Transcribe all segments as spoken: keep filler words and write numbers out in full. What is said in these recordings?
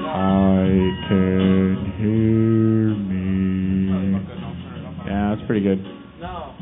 I can hear me. Yeah, that's pretty good. No.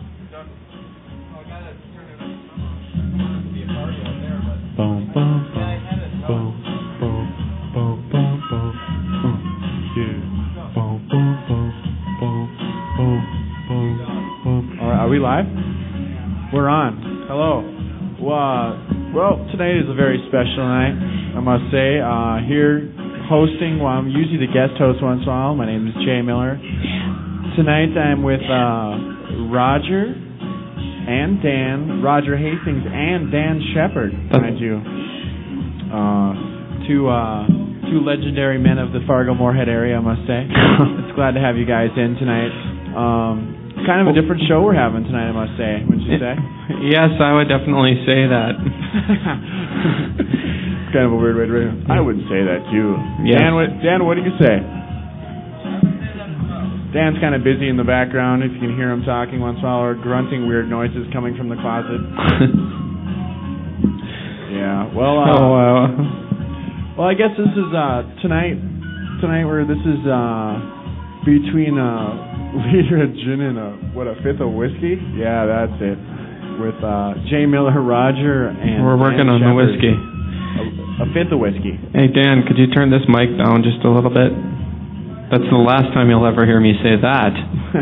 Boom, boom, boom, boom, boom, boom, boom, boom, boom, yeah. Boom, boom, boom, boom, boom, boom, boom. All right, are we live? We're on. Hello. Well, uh, well, tonight is a very special night, I must say. Uh, here hosting, well, I'm usually the guest host once in a while. My name is Jay Miller. Tonight I'm with uh, Roger and Dan, Roger Hastings and Dan Shepard, mind you. Uh, two, uh, two legendary men of the Fargo-Moorhead area, I must say. It's glad to have you guys in tonight. Um, kind of a different show we're having tonight, I must say. Wouldn't you say? Yes, I would definitely say that. It's kind of a weird way to read it. I wouldn't say that, too. Yes. Dan, what, Dan, what do you say? Dan's kind of busy in the background, if you can hear him talking once in a while, or grunting weird noises coming from the closet. Yeah, well, uh, oh, wow. Well, I guess this is, uh, tonight, tonight where this is, uh, between, uh, liter of gin and a, what, a fifth of whiskey? Yeah, that's it. With, uh, Jay Miller, Roger, and We're working Dan on the Shepard. whiskey. A, a fifth of whiskey. Hey, Dan, could you turn this mic down just a little bit? That's the last time you'll ever hear me say that.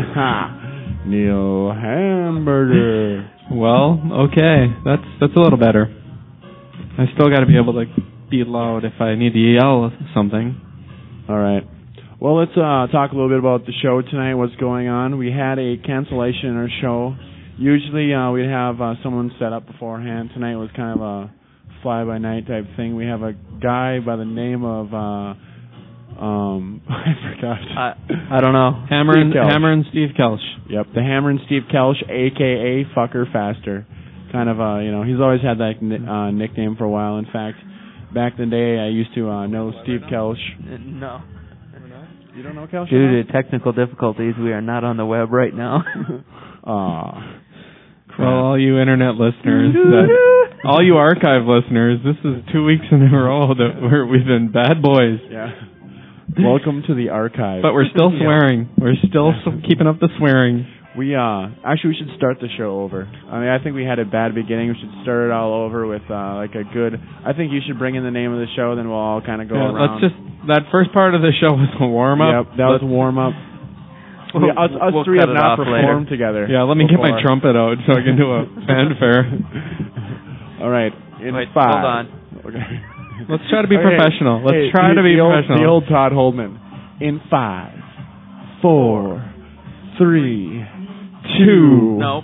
Neil Hamburger. Well, okay. That's that's a little better. I still got to be able to be loud if I need to yell something. All right. Well, let's uh, talk a little bit about the show tonight, what's going on. We had a cancellation in our show. Usually uh, we'd have uh, someone set up beforehand. Tonight was kind of a fly-by-night type thing. We have a guy by the name of... Uh, Um, I forgot. I, I don't know. Hammer and, Hammer and Steve Kelch. Yep, the Hammer and Steve Kelch, a k a. Fucker Faster. Kind of, uh, you know, he's always had that uh, nickname for a while. In fact, back in the day, I used to uh, know Steve Kelch. No. You don't know Kelch? Due to technical difficulties, we are not on the web right now. Aw. Well, all you internet listeners, that, all you archive listeners, this is two weeks in a row that we're, we've been bad boys. Yeah. Welcome to the archive. But we're still swearing. We're still yeah. keeping up the swearing. We uh actually we should start the show over. I mean, I think we had a bad beginning. We should start it all over with uh like a good. I think you should bring in the name of the show, then we'll all kind of go yeah, around. Let's just that first part of the show was a warm up. Yep, that let's, was a warm up. We'll, we, us us we'll three have not performed later. together. Yeah, let me before. get my trumpet out so I can do a fanfare. All right, in Wait, five. hold on. Okay. Let's try to be okay. professional. Let's hey, try the, to be the professional. Old, the old Todd Holdman. In five, four, three, two. Nope.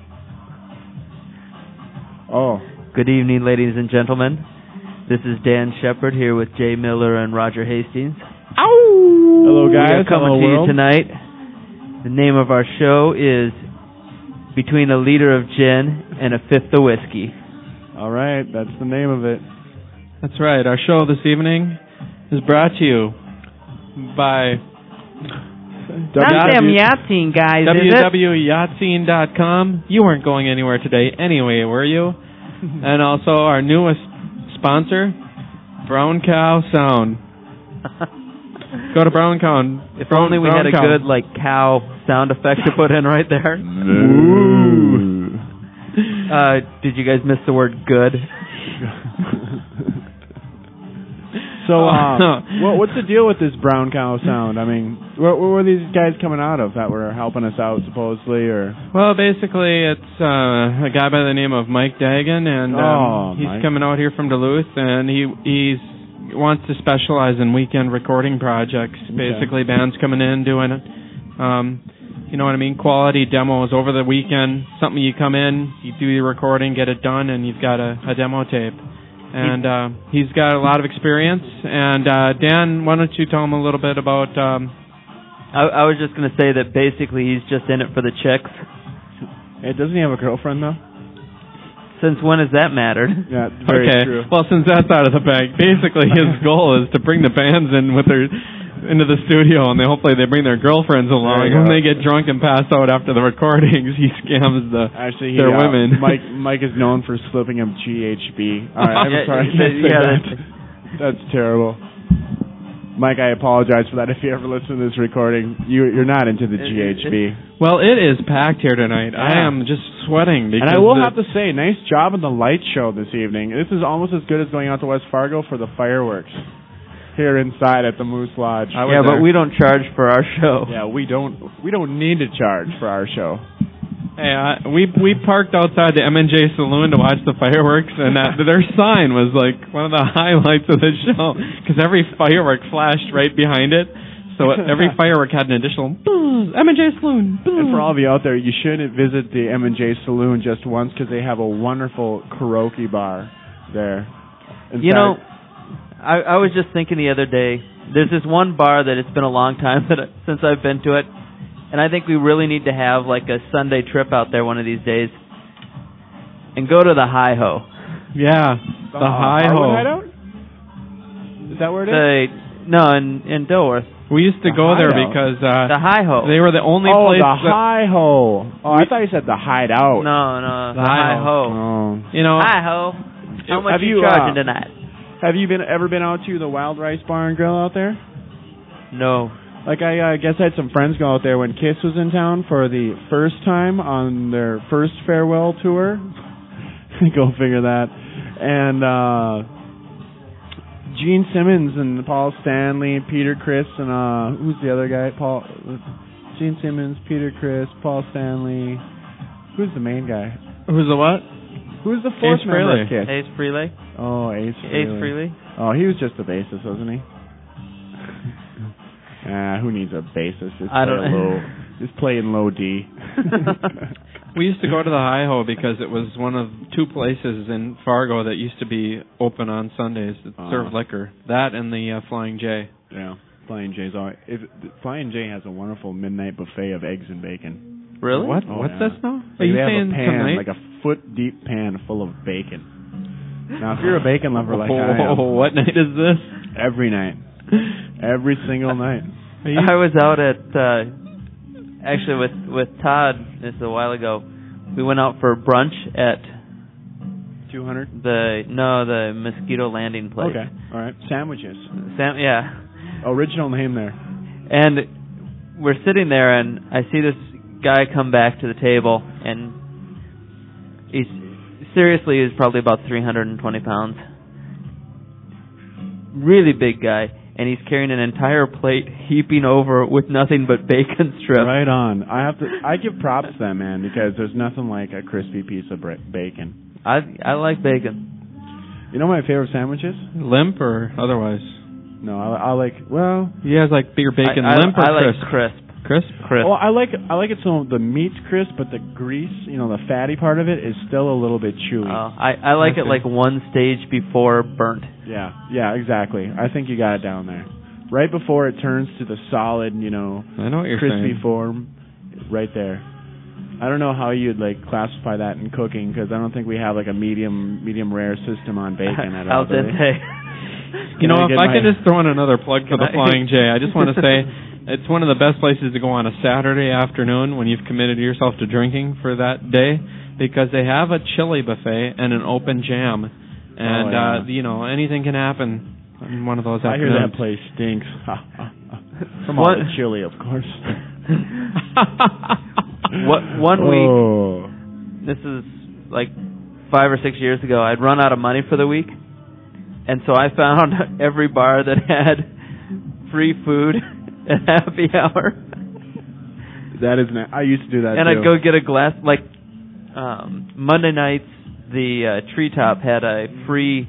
Oh. Good evening, ladies and gentlemen. This is Dan Shepard here with Jay Miller and Roger Hastings. Ow! Hello, guys. We are coming Hello, to world. you tonight. The name of our show is Between a Liter of Gin and a Fifth of Whiskey. All right, that's the name of it. That's right. Our show this evening is brought to you by Not them Yahtzee guys, w w w dot yahtzee dot com. You weren't going anywhere today anyway, were you? And also our newest sponsor, Brown Cow Sound. Go to Brown Cow. If Brown, only we Brown had a Cow. good like cow sound effect to put in right there. Ooh. Uh, did you guys miss the word good? So, uh, what, what's the deal with this Brown Cow Sound? I mean, where, where were these guys coming out of that were helping us out, supposedly, or? Well, basically, it's uh, a guy by the name of Mike Dagan, and um, oh, he's Mike. coming out here from Duluth, and he he's wants to specialize in weekend recording projects. Okay. Basically, bands coming in doing, um, you know what I mean, quality demos over the weekend. Something you come in, you do your recording, get it done, and you've got a, a demo tape. And uh, he's got a lot of experience. And uh, Dan, why don't you tell him a little bit about... Um, I, I was just going to say that basically he's just in it for the chicks. Hey, doesn't he have a girlfriend, though? Since when has that mattered? Yeah, very okay. true. Well, since that's out of the bag, basically his goal is to bring the bands in with their into the studio, and they hopefully they bring their girlfriends along. When they get drunk and pass out after the recordings, he scams the Actually, he, their uh, women. Mike Mike is known for slipping him G H B. All right, I'm Yeah, sorry, I yeah, can't say yeah, that. That's terrible. Mike, I apologize for that. If you ever listen to this recording, you, you're not into the G H B. Well, it is packed here tonight. Yeah. I am just sweating. Because and I will have to say, nice job on the light show this evening. This is almost as good as going out to West Fargo for the fireworks here inside at the Moose Lodge. Yeah, there. but we don't charge for our show. Yeah, we don't. We don't need to charge for our show. Hey, uh, we we parked outside the M and J Saloon to watch the fireworks, and that, their sign was like one of the highlights of the show because every firework flashed right behind it. So every firework had an additional M and J Saloon. Boo. And for all of you out there, you should visit the M and J Saloon just once because they have a wonderful karaoke bar there. In you fact, know, I, I was just thinking the other day. There's this one bar that it's been a long time that I, since I've been to it. And I think we really need to have like a Sunday trip out there one of these days, and go to the Hi Ho. Yeah, the, the Hi Ho. Hideout? Is that where it the, is? No, in in Dilworth. We used to the go there Hideout. because uh, the Hi Ho. They were the only oh, place. Oh, the that Hi Ho. Oh, I thought you said the Hideout. No, no, the, the Hi Ho. Oh. You know, Hi Ho. How much have you you charging uh, tonight? Have you been ever been out to the Wild Rice Bar and Grill out there? No. Like, I uh, guess I had some friends go out there when Kiss was in town for the first time on their first farewell tour. Go figure that. And uh, Gene Simmons and Paul Stanley, Peter Criss, and uh, who's the other guy? Paul, Gene Simmons, Peter Criss, Paul Stanley. Who's the main guy? Who's the what? Who's the fourth Ace member Frehley. of Kiss? Ace Frehley. Oh, Ace Frehley. Ace Frehley. Oh, he was just a bassist, wasn't he? Ah, uh, who needs a bassist? Just I play don't a low, just play in low D. We used to go to the Hi Ho because it was one of two places in Fargo that used to be open on Sundays that uh, served liquor. That and the uh, Flying J. Yeah, Flying J's. All, if, Flying J has a wonderful midnight buffet of eggs and bacon. Really? What? Oh, What's yeah. this now? Are Like you they have saying a pan, tonight? like a foot deep pan full of bacon. Now, if you're a bacon lover like oh, I am, what night is this? every night, every single night. I was out at uh, actually with with Todd this a while ago. We went out for brunch at two hundred. The no the Mosquito Landing place. Okay, all right. Sandwiches. Sam, yeah. Original name there. And we're sitting there, and I see this guy come back to the table, and he's seriously he's probably about three hundred twenty pounds. Really big guy. And he's carrying an entire plate, heaping over with nothing but bacon strips. Right on. I have to. I give props to that man because there's nothing like a crispy piece of bra- bacon. I I like bacon. You know my favorite sandwiches? Limp or otherwise? No, I, I like. Well, you guys like your bacon I, I, limp or I crisp? like crisp. Crisp. Crisp. Well, I like I like it so the meat's crisp, but the grease, you know, the fatty part of it is still a little bit chewy. Uh, I I like okay. it like one stage before burnt. Yeah, yeah, exactly. I think you got it down there. Right before it turns to the solid, you know, I know what you're crispy saying. form, right there. I don't know how you'd like classify that in cooking because I don't think we have like a medium medium rare system on bacon at all. Al dente. You know, I if get I my- could just throw in another plug for Can the I- Flying J, I just want to say it's one of the best places to go on a Saturday afternoon when you've committed yourself to drinking for that day because they have a chili buffet and an open jam. And, Oh, yeah. uh, you know, anything can happen in one of those I hear afternoons. that place stinks. From all What- the chili, of course. What one week? Oh. This is like five or six years ago. I'd run out of money for the week, and so I found every bar that had free food at happy hour. That is, na- I used to do that and too. I'd go get a glass. Like um, Monday nights, the uh, Treetop had a free.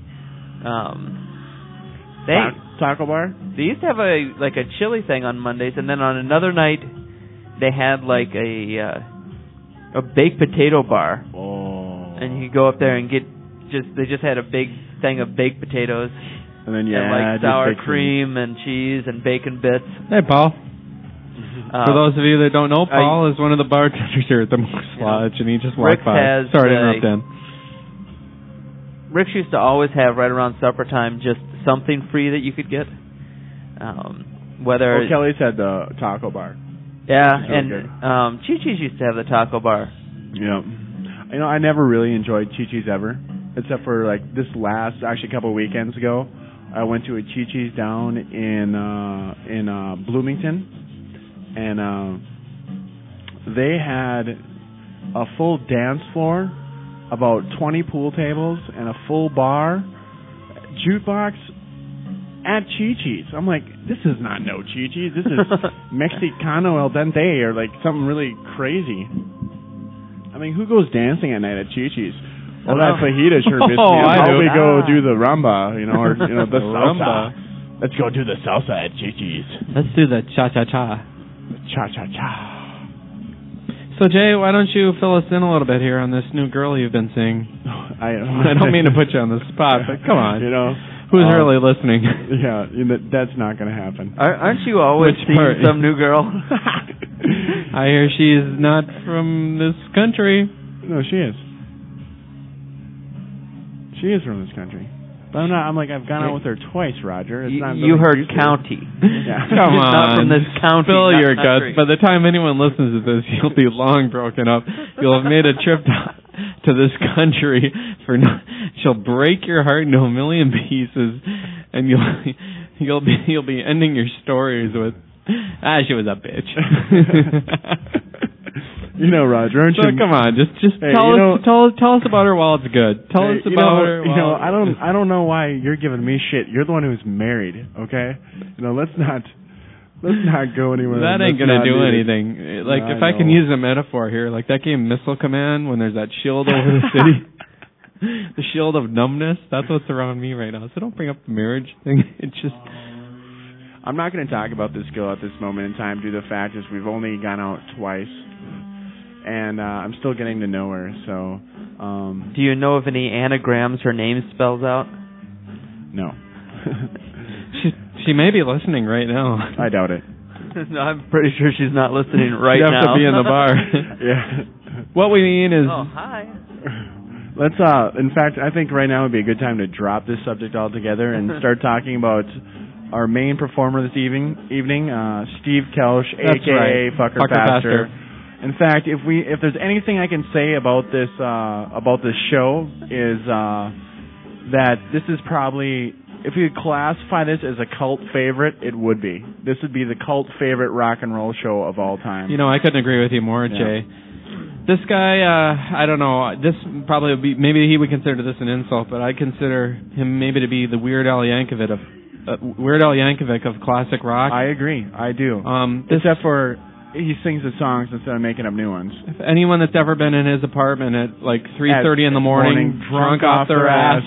Um, they Ta- Taco bar? they used to have a like a chili thing on Mondays, and then on another night they had like a uh, a baked potato bar. Oh. And you could go up there and get just they just had a big thing of baked potatoes And then you and add like your sour fixings. cream and cheese and bacon bits. Hey, Paul. Uh, For those of you that don't know, I- Paul is one of the bartenders here at the Moose You know, Lodge, and he just Rick walked by. has Sorry to a- interrupt, Dan. Rick used to always have right around supper time just something free that you could get. Um, whether Oh, Kelly's had the taco bar. yeah, It's really and good. um, Chi Chi's used to have the taco bar. Yeah. You know, I never really enjoyed Chi Chi's ever, except for like this last, actually a couple of weekends ago, I went to a Chi-Chi's down in uh, in uh, Bloomington, and uh, they had a full dance floor, about twenty pool tables, and a full bar, jukebox at Chi-Chi's. I'm like, this is not no Chi-Chi's. This is Mexicano El Dente or like something really crazy. I mean, who goes dancing at night at Chi-Chi's? Well, that fajita sure fits me. Oh, I How do. we go Ah. do the rumba, you know, or you know the salsa. Rumba. Let's go do the salsa at Chi-Chi's. Let's do the cha-cha-cha. Cha cha cha. So, Jay, why don't you fill us in a little bit here on this new girl you've been seeing? I, I don't mean to put you on the spot, but come on. You know, Who's um, really listening? Yeah, you know, that's not going to happen. Ar- Aren't you always Which seeing part? some new girl? I hear she's not from this country. No, she is. She is from this country. But I'm not. I'm like I've gone out with her twice, Roger. It's you not you really heard used to. county. Yeah. Come She's on. not from this county. Spill not your country. guts. By the time anyone listens to this, you'll be long broken up. You'll have made a trip to, to this country for no, she'll break your heart into a million pieces, and you'll you'll be you'll be ending your stories with, ah, she was a bitch. You know, Roger, aren't So you? come on, just just Hey, tell you us know- tell us tell us about her while it's good. Tell Hey, us you about know, her. You know, while- I don't. I don't know why you're giving me shit. You're the one who's married. Okay. You know, let's not. Let's not go anywhere. That ain't Let's gonna not do it. anything. Like, I if I can know. use a metaphor here, like that game Missile Command, when there's that shield over the city, the shield of numbness. That's what's around me right now. So don't bring up the marriage thing. It's just. I'm not going to talk about this girl at this moment in time due to the fact is we've only gone out twice, and uh, I'm still getting to know her. So, um, Do you know of any anagrams her name spells out? no, She she may be listening right now. I doubt it. No, I'm pretty sure she's not listening right You'd have now. to be in the bar. Yeah. What we mean is, Oh, hi. Let's. Uh, in fact, I think right now would be a good time to drop this subject altogether and start talking about our main performer this evening. Evening, uh, Steve Kelsch, That's aka right. Fucker, Fucker Pastor. Pastor. In fact, if we if there's anything I can say about this uh, about this show is uh, that this is probably, if you could classify this as a cult favorite, it would be. This would be the cult favorite rock and roll show of all time. you know, I couldn't agree with you more, Yeah. Jay. This guy, uh, I don't know. This probably would be, maybe he would consider this an insult, but I consider him maybe to be the Weird Al Yankovic of uh, Weird Al Yankovic of classic rock. I agree. I do. Um, this, Except for he sings the songs instead of making up new ones. if anyone that's ever been in his apartment at like three thirty in the morning, drunk, off their ass,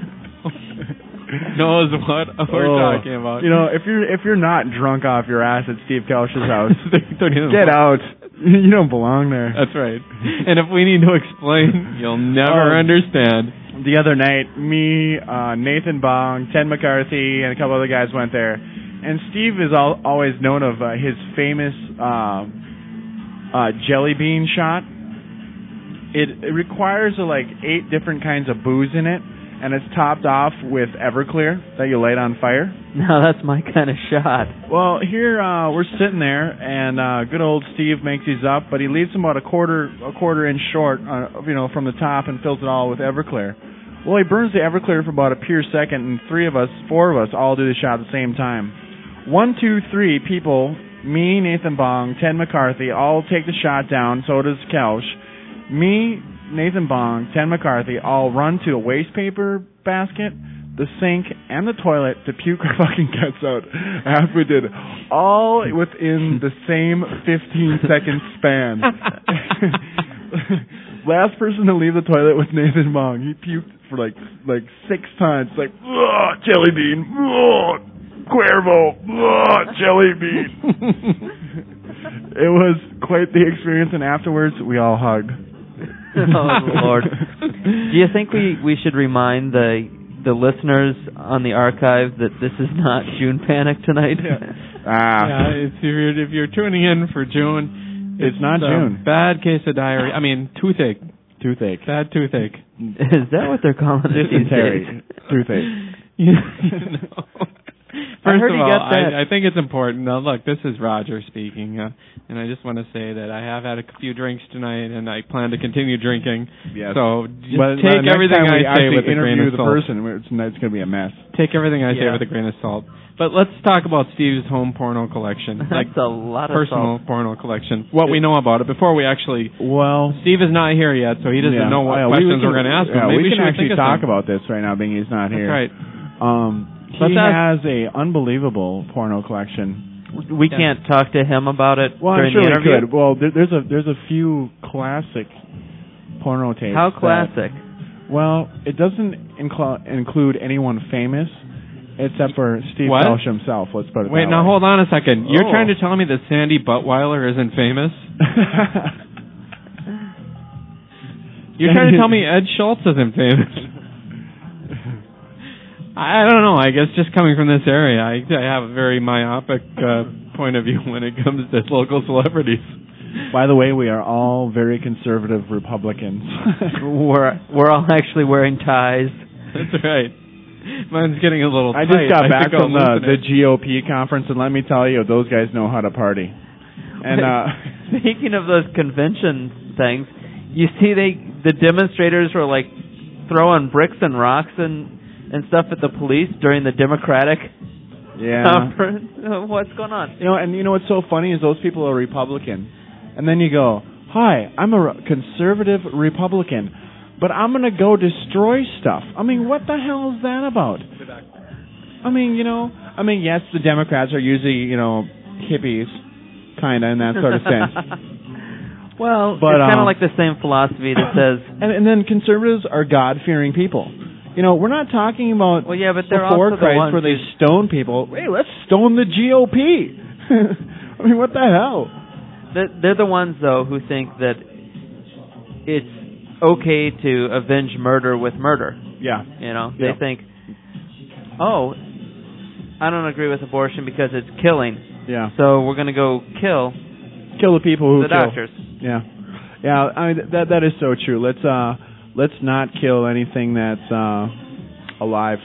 knows what we're Oh, talking about. You know, if you're if you're not drunk off your ass at Steve Kelsch's house, three thirty in the get morning. out. You don't belong there. That's right. And if we need to explain, you'll never Oh. understand. The other night, me, uh, Nathan Bong, Ted McCarthy, and a couple other guys went there. And Steve is al- always known of uh, his famous uh, uh, jelly bean shot. It, it requires uh, like eight different kinds of booze in it, and it's topped off with Everclear that you light on fire. No, that's my kind of shot. Well, here uh, we're sitting there, and uh, good old Steve makes these up, but he leaves them about a quarter a quarter inch short, uh, you know, from the top, and fills it all with Everclear. Well, he burns the Everclear for about a pure second, and three of us, four of us, all do the shot at the same time. One, two, three people, me, Nathan Bong, Ted McCarthy, all take the shot down. So does Kelsch. Me, Nathan Bong, Ted McCarthy, all run to a waste paper basket, the sink, and the toilet to puke our fucking guts out after we did, all within the same fifteen second span. Last person to leave the toilet was Nathan Bong. He puked for like like six times, like ugh, jelly bean, ugh, Cuervo, ugh, jelly bean. It was quite the experience, and afterwards we all hugged. Oh, Lord. Do you think we, we should remind the the listeners on the archive that this is not June Panic tonight? Ah, Yeah, if you're if you're tuning in for June, It's not a June. Bad case of diarrhea. I mean, toothache. toothache, Bad toothache. Is that what they're calling it these days? dysentery, toothache. You, you know, First heard of he all, got that. I, I think it's important. Now, look, this is Roger speaking, uh, and I just want to say that I have had a few drinks tonight, and I plan to continue drinking. Yes. So just but, take but everything next time I we say actually with a grain interview of the salt. person, it's, it's going to be a mess. Take everything I say Yeah. with a grain of salt. But let's talk about Steve's home porno collection, like That's a lot of personal salt. porno collection. What we know about it before we actually. Well, Steve is not here yet, so he doesn't yeah. know what yeah, questions we, we we're going to ask him. yeah, Maybe we we can should actually think of talk some. about this right now, being he's not here. That's right. Um, he Let's has a unbelievable porno collection. We Yeah. can't talk to him about it Well, during I'm sure the we interview. could. Well, there, there's a there's a few classic porno tapes. How that- classic? well, it doesn't inclu- include anyone famous, except for Steve What? Felsh himself. Let's put it Wait, that now way. hold on a second. You're Oh. trying to tell me that Sandy Buttweiler isn't famous? You're trying to tell me Ed Schultz isn't famous? I don't know. I guess just coming from this area, I, I have a very myopic uh, point of view when it comes to local celebrities. By the way, we are all very conservative Republicans. We're we're all actually wearing ties. That's right. Mine's getting a little I tight. just got I back think I'll from the, loosen the it. G O P conference, and let me tell you, those guys know how to party. And uh, Speaking of those convention things, you see they the demonstrators were like throwing bricks and rocks and and stuff at the police during the Democratic yeah, conference. What's going on? you know, and you know what's so funny is those people are Republican, and then you go, "Hi, I'm a re- conservative Republican, but I'm going to go destroy stuff." I mean, what the hell is that about? I mean, you know, I mean, yes, the Democrats are usually, you know, hippies, kind of in that sort of sense. Well, But, it's kind of um, like the same philosophy that says, And, and then conservatives are God-fearing people. You know, we're not talking about well, yeah, but they're before also the Christ ones where they who- stone people. Hey, let's stone the G O P. I mean, what the hell? They're, they're the ones, though, who think that it's okay to avenge murder with murder. Yeah. You know, Yeah. they think, oh, I don't agree with abortion because it's killing, Yeah. so we're going to go kill Kill the people who the kill. doctors. Yeah. Yeah, I mean, that that is so true. Let's uh let's not kill anything that's uh alive.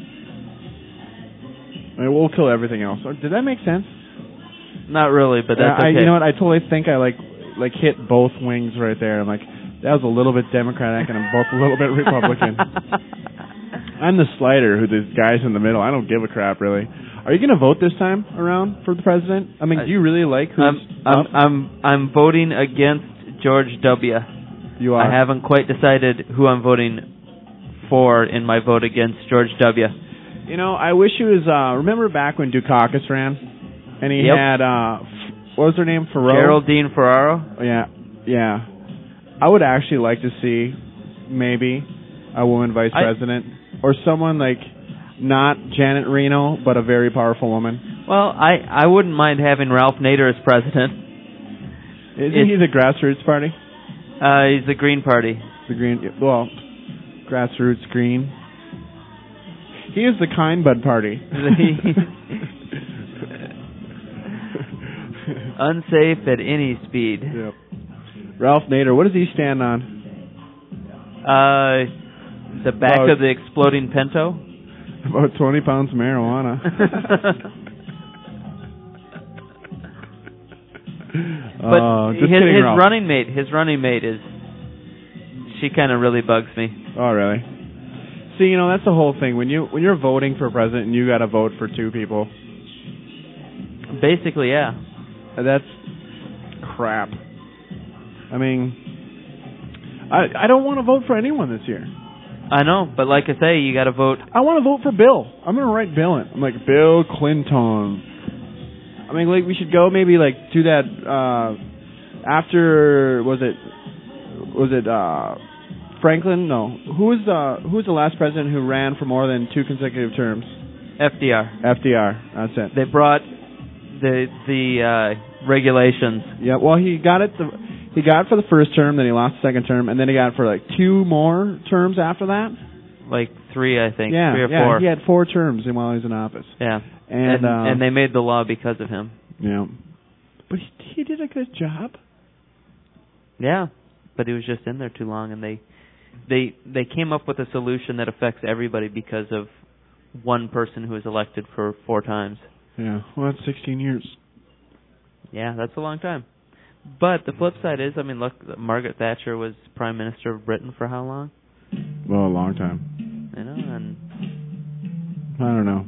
I mean, we'll kill everything else. Did that make sense? Not really, but that's I, okay. You know what? I totally think I like like hit both wings right there. I'm like, that was a little bit Democratic and I'm both a little bit Republican. I'm the slider who the guy's in the middle. I don't give a crap really. Are you going to vote this time around for the president? I mean, do you really like who's I'm, I'm, up? I'm, I'm voting against George W. You are. I haven't quite decided who I'm voting for in my vote against George W. You know, I wish he was. Uh, remember back when Dukakis ran, and he Yep. had uh, f- what was her name? Ferraro. Geraldine Ferraro. Yeah, yeah. I would actually like to see maybe a woman vice I- president or someone like not Janet Reno, but a very powerful woman. Well, I, I wouldn't mind having Ralph Nader as president. Isn't It's- he the grassroots party? Uh, he's the Green Party. The green. Well, grassroots green. He is the kind bud party. Unsafe at any speed. Yep. Ralph Nader. What does he stand on? Uh, the back About- of the exploding Pinto. About twenty pounds of marijuana. But uh, just his, kidding, his Ralph. running mate, his running mate is, she kind of really bugs me. Oh, really? See, you know, that's the whole thing. When you when you're voting for president, and you got to vote for two people. Basically, yeah. That's crap. I mean, I I don't want to vote for anyone this year. I know, but like I say, you got to vote. I want to vote for Bill. I'm gonna write Bill in. I'm like Bill Clinton. I mean, like we should go maybe like do that uh, after was it was it uh, Franklin? No, who was the who was the last president who ran for more than two consecutive terms? F D R. F D R. That's it. They brought the the uh, regulations. Yeah. Well, he got it. The, he got it for the first term, then he lost the second term, and then he got it for like two more terms after that. Like three, I think. Yeah. three or yeah. four. He had four terms while he was in office. Yeah. And And, uh, and they made the law because of him. yeah. But he, he did a good job. Yeah, but he was just in there too long, and they they they came up with a solution that affects everybody because of one person who was elected for four times. Yeah, well, that's sixteen years. Yeah, that's a long time. But the flip side is, I mean, look, Margaret Thatcher was Prime Minister of Britain for how long? Well, a long time. You know, and I don't know.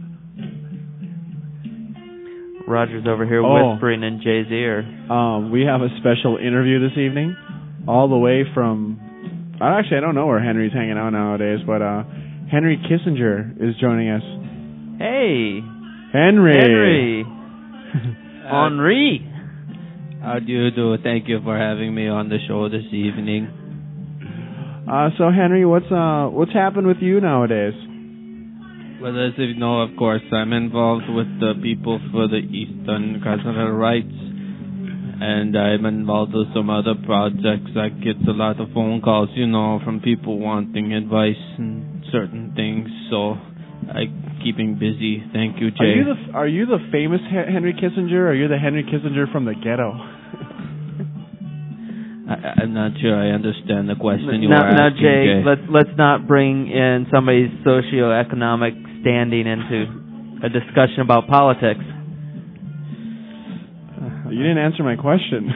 Roger's over here Oh. whispering in Jay's ear. Um, we have a special interview this evening, all the way from. Actually, I don't know where Henry's hanging out nowadays, but uh, Henry Kissinger is joining us. Hey, Henry. Henry. Henri. How do you do? Thank you for having me on the show this evening. Uh, so Henry, what's uh, what's happened with you nowadays? Well, as you know, of course, I'm involved with the People for the Eastern Cultural Rights, and I'm involved with some other projects. I get a lot of phone calls, you know, from people wanting advice and certain things, so I'm keeping busy. Thank you, Jay. Are you the Are you the famous He- Henry Kissinger, or are you the Henry Kissinger from the ghetto? I, I'm not sure I understand the question you now, are now, asking, Jay, Jay. let's let's not bring in somebody's socioeconomic standing into a discussion about politics. You didn't answer my question.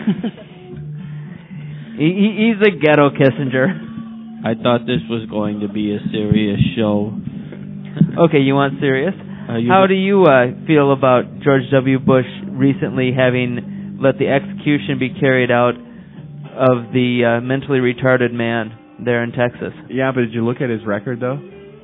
he, he, he's a ghetto Kissinger. I thought this was going to be a serious show. Okay, you want serious? Uh, you How do you uh, feel about George W. Bush recently having let the execution be carried out of the uh, mentally retarded man there in Texas? Yeah, but did you look at his record though?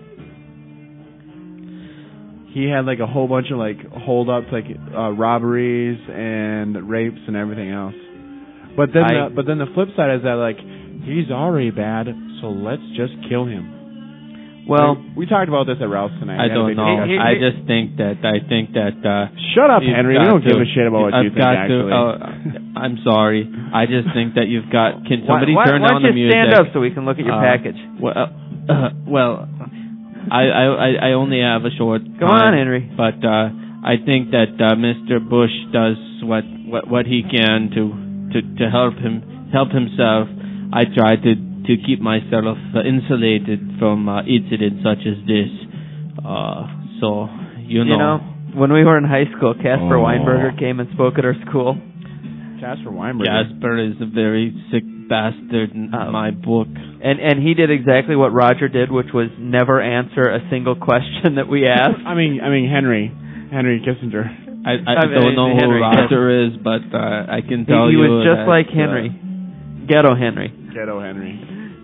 He had like a whole bunch of like holdups, like uh, robberies and rapes and everything else. But then, I- the, but then the flip side is that like he's already bad, so let's just kill him. Well, Like, we talked about this at Ralph's tonight. I We had a don't big know. discussion. I just think that I think that. Uh, Shut up, you've Henry. We got don't give to- a shit about what I've you think. got Actually, to. Uh, I'm sorry. I just think that you've got. Can somebody why, turn why down don't the you music? stand up so we can look at your Uh, package? Well, uh, well, I, I I I only have a short. Come on, time, Henry. But uh, I think that uh, Mister Bush does what, what what he can to to to help him help himself. I try to to keep myself uh, insulated from uh, incidents such as this. Uh, so you know. You know, when we were in high school, Casper Oh. Weinberger came and spoke at our school. Casper Weinberg. Jasper is a very sick bastard in Um, my book. And and he did exactly what Roger did, which was never answer a single question that we asked. I mean, I mean Henry, Henry Kissinger. I, I, I mean, don't know who Henry. Roger is, but uh, I can He, tell he you was just that, like uh, Henry, ghetto Henry. Ghetto Henry.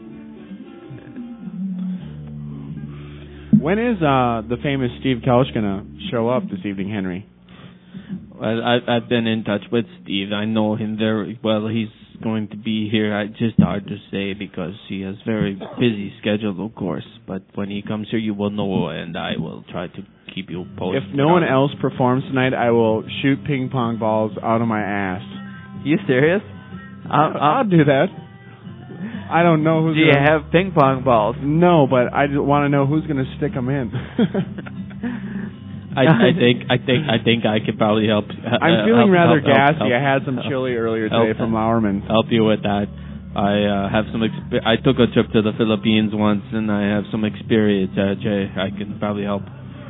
When is uh, the famous Steve Kelch gonna show up this evening, Henry? Well, I, I've been in touch with Steve. I know him very well. He's going to be here. I just hard to say because he has very busy schedule, of course. But when he comes here, you will know, and I will try to keep you posted. If no one else performs tonight, I will shoot ping pong balls out of my ass. You serious? I'll, I'll I'll, do that. I don't know who's do you gonna... have ping pong balls? No, but I want to know who's going to stick them in. I, I think I think I think I could probably help. Uh, I'm feeling help, rather help, help, gassy. help, I had some help, chili earlier help, today from Lauerman. help you with that. I uh, have some. Exp- I took a trip to the Philippines once, and I have some experience. Uh, Jay, I can probably help.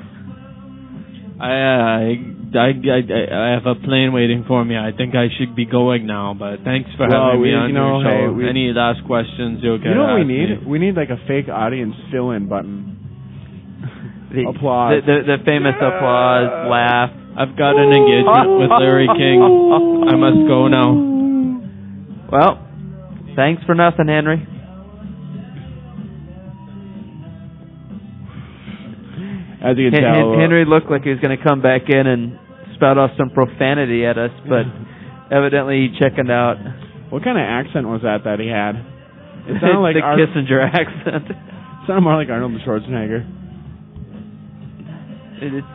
I, I I I I have a plane waiting for me. I think I should be going now. But thanks for Well, having we- me on you know, your show. hey, we- Any last questions you can You know what we ask need? me? We need like a fake audience fill-in button. The, Applause. The, the, the famous applause, laugh. I've got an engagement with Larry King. I must go now. Well, thanks for nothing, Henry. As you can Hen- tell, Hen- Henry looked like he was going to come back in and spout off some profanity at us, but evidently he chickened out. what kind of accent was that that he had? It sounded like the Ar- Kissinger accent. it sounded more like Arnold Schwarzenegger. It- it's,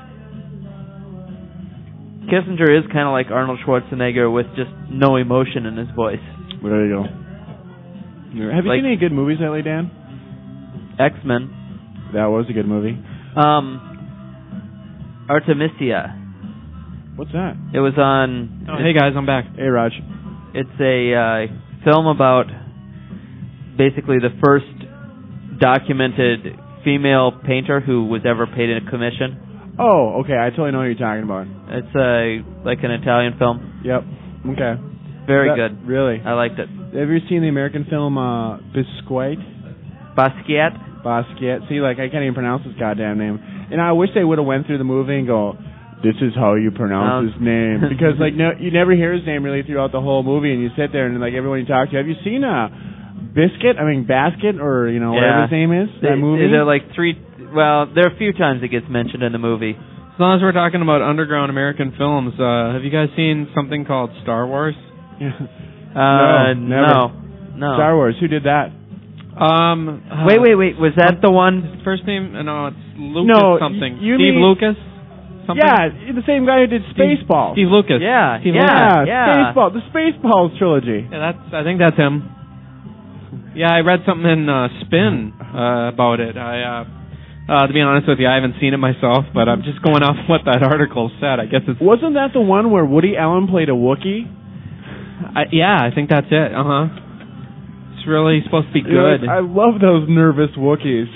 Kissinger is kind of like Arnold Schwarzenegger with just no emotion in his voice. Well, there you go. Have you Like- seen any good movies lately, Dan? X-Men. That was a good movie. Um, Artemisia. What's that? It was on. Oh, hey guys, I'm back. Hey, Raj. It's a uh, film about basically the first documented female painter who was ever paid a commission. Oh, okay. I totally know what you're talking about. It's a like an Italian film. Yep. Okay. Very That- good. Really? I liked it. Have you seen the American film uh, Biscuit? Basquiat. Basquiat. See, like I can't even pronounce his goddamn name. And I wish they would have went through the movie and go, "This is how you pronounce Um, his name," because like no, you never hear his name really throughout the whole movie, and you sit there and like everyone you talk to, have you seen a Biscuit? I mean Basket, or you know whatever Yeah. his name is. They, that movie. There are like three. Well, there are a few times it gets mentioned in the movie. As long as we're talking about underground American films, uh, have you guys seen something called Star Wars? Uh, No, never. no, no. Star Wars. Who did that? Um, uh, Wait, wait, wait. Was that the one? His first name? uh, No, it's Lucas No, something. y- you Steve mean- Lucas? Something? Yeah, the same guy who did Spaceballs. Steve Lucas. Yeah, Steve yeah. Lucas. yeah, Spaceball, the Spaceballs trilogy. Yeah, that's. I think that's him. Yeah, I read something in uh, Spin uh, about it. I, uh, uh, to be honest with you, I haven't seen it myself, but I'm just going off what that article said. I guess it's. Wasn't that the one where Woody Allen played a Wookiee? I, yeah, I think that's it. Uh huh. It's really supposed to be You know, good. I love those nervous Wookiees.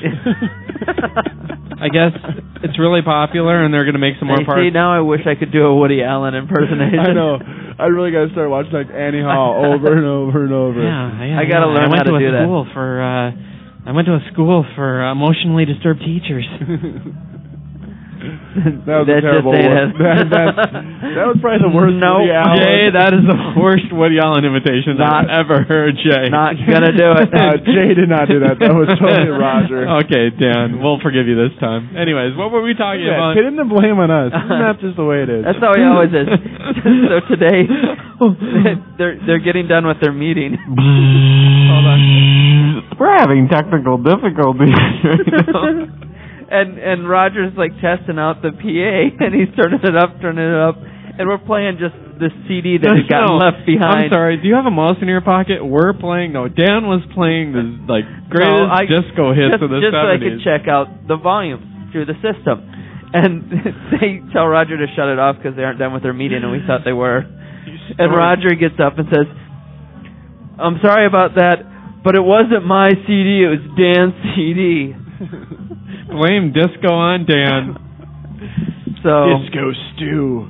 I guess it's really popular, and they're going to make some more Hey, parts. see, now I wish I could do a Woody Allen impersonation. I know. I really got to start watching like Annie Hall over and over and over. Yeah, yeah. I gotta yeah. learn I went how to to a do that. school for. Uh, I went to a school for emotionally disturbed teachers. That was That's a terrible just one. it. that, that's, that was probably the worst No, Woody Allen. Jay, that is the worst Woody Allen imitation Not- I've ever heard, Jay. Not gonna do it. Uh, Jay did not do that. That was totally Roger. Okay, Dan, we'll forgive you this time. Anyways, what were we talking Yeah, about? pitting the blame on us. Isn't that just the way it is? That's how he always is. So today, they're they're getting done with their meeting. Hold on. We're having technical difficulties right now. and and Roger's like testing out the P A, and he's turning it up, turning it up, and we're playing just the C D that had gotten No, left behind. I'm sorry. Do you have a mouse in your pocket? We're playing. No, Dan was playing the like greatest No, I- disco hits just, of the just so I seventies. could check out the volume through the system. And they tell Roger to shut it off because they aren't done with their meeting, and we thought they were. And Roger gets up and says, "I'm sorry about that, but it wasn't my C D, it was Dan's C D." Blame disco on Dan. So Disco stew.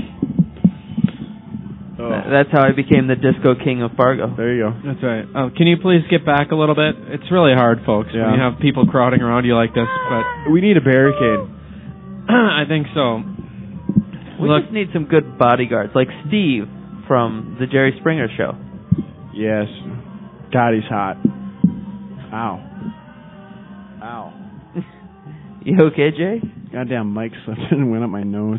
Oh. th- that's how I became the disco king of Fargo. There you go. That's right. Oh, can you please get back a little bit? It's really hard, folks, Yeah. when you have people crowding around you like this. But We need a barricade. I think so. We Look, just need some good bodyguards, like Steve from the Jerry Springer Show. Yes. God, he's hot. Ow. Ow. You okay, Jay? Goddamn mic slipped in and went up my nose.